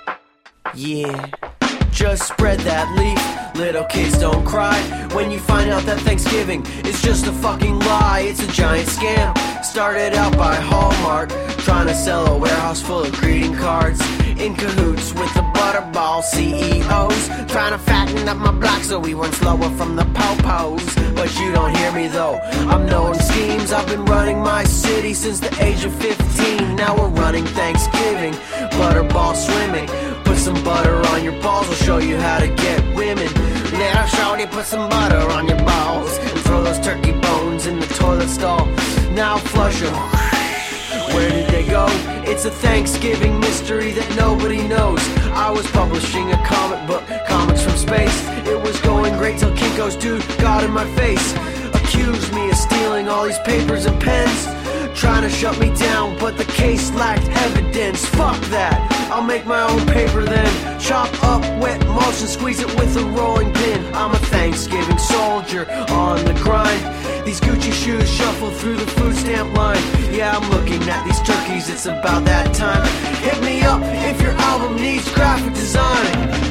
Yeah, just spread that leaf. Little kids don't cry when you find out that Thanksgiving is just a fucking lie. It's a giant scam. Started out by Hallmark, trying to sell a warehouse full of greeting cards. In cahoots with the Butterball C E Os, trying to fatten up my block so we run slower from the po-pos. But you don't hear me though, I'm knowing schemes. I've been running my city since the age of fifteen. Now we're running Thanksgiving, Butterball swimming. Put some butter on your balls, I'll show you how to get women. Little shorty, put some butter on your balls and throw those turkey bones in the toilet stall. Now flush them. Where did they go? It's a Thanksgiving mystery that nobody knows. I was publishing a comic book, comics from space. It was going great till Kinko's dude got in my face. Accused me of stealing all these papers and pens, trying to shut me down, but the case lacked evidence. Fuck that, I'll make my own paper then. Chop up wet mulch and squeeze it with a rolling pin. I'm a Thanksgiving soldier on the grind. These Gucci shoes shuffle through the food stamp line. Yeah, I'm looking at these turkeys, it's about that time. Hit me up if your album needs graphic design.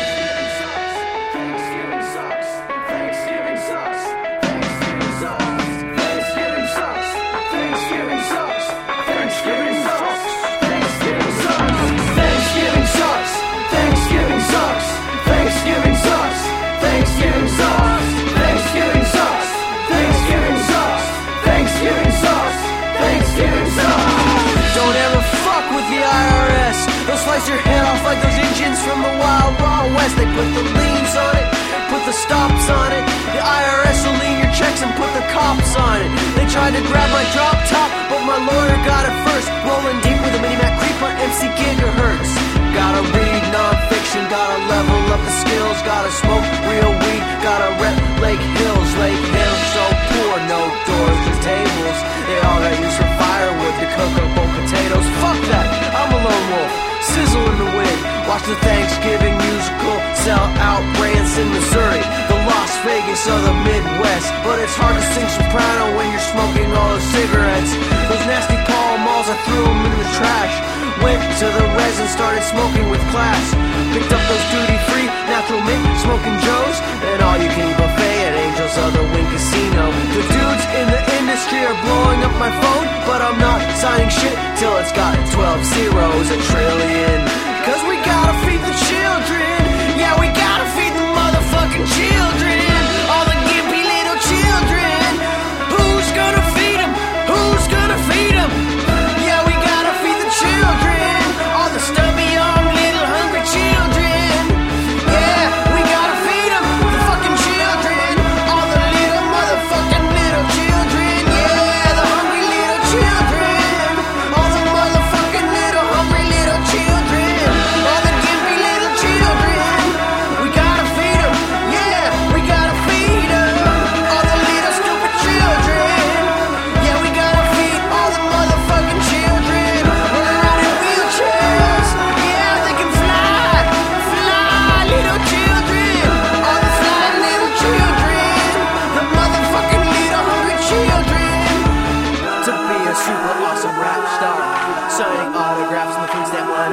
Slice your head off like those Indians from the wild, wild west. They put the liens on it, put the stops on it. The I R S will lean your checks and put the cops on it. They tried to grab my drop top, but my lawyer got it first. Rolling deep with a mini-mac creep on M C gigahertz. Gotta read non-fiction, gotta level up the skills. Gotta smoke real weed, gotta rep Lake Hills. Lake Hills so poor, no doors, just tables. They all got used for firewood to cook up old potatoes. Fuck that, I'm a lone wolf. Sizzle in the wind, watch the Thanksgiving musical sell out Branson, Missouri, the Las Vegas of the Midwest. But it's hard to sing soprano when you're smoking all those cigarettes. Those nasty Pall Malls, I threw them in the trash. Went to the res and started smoking with class. Picked up those duty-free, natural mint, smoking Joes, and all-you-can-eat buffet at Angels of the Wynn Casino. The dudes in the industry are blowing up my phone, but I'm not signing shit till it's got twelve zeros, a trillion. Cause we gotta feed the children. Yeah, we gotta feed the motherfucking children. All the gimpy little children. Who's gonna feed them? Who's gonna feed them? Yeah, we gotta feed the children. All the stubby young little hungry children. Yeah, we gotta feed them, the fucking children. All the little motherfucking little children. Yeah, the hungry little children. All the motherfucking little hungry little children. All the gimpy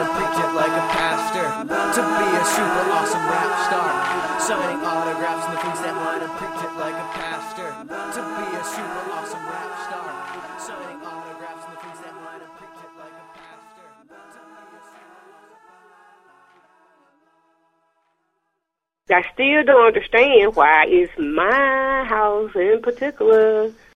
and preach it like a pastor. To be a super awesome rap star. Signing autographs in the food stamp line and preach it like a pastor. To be a super awesome rap star. Signing autographs in the food stamp line and preach it like a pastor. To be a I still don't understand why it's my house in particular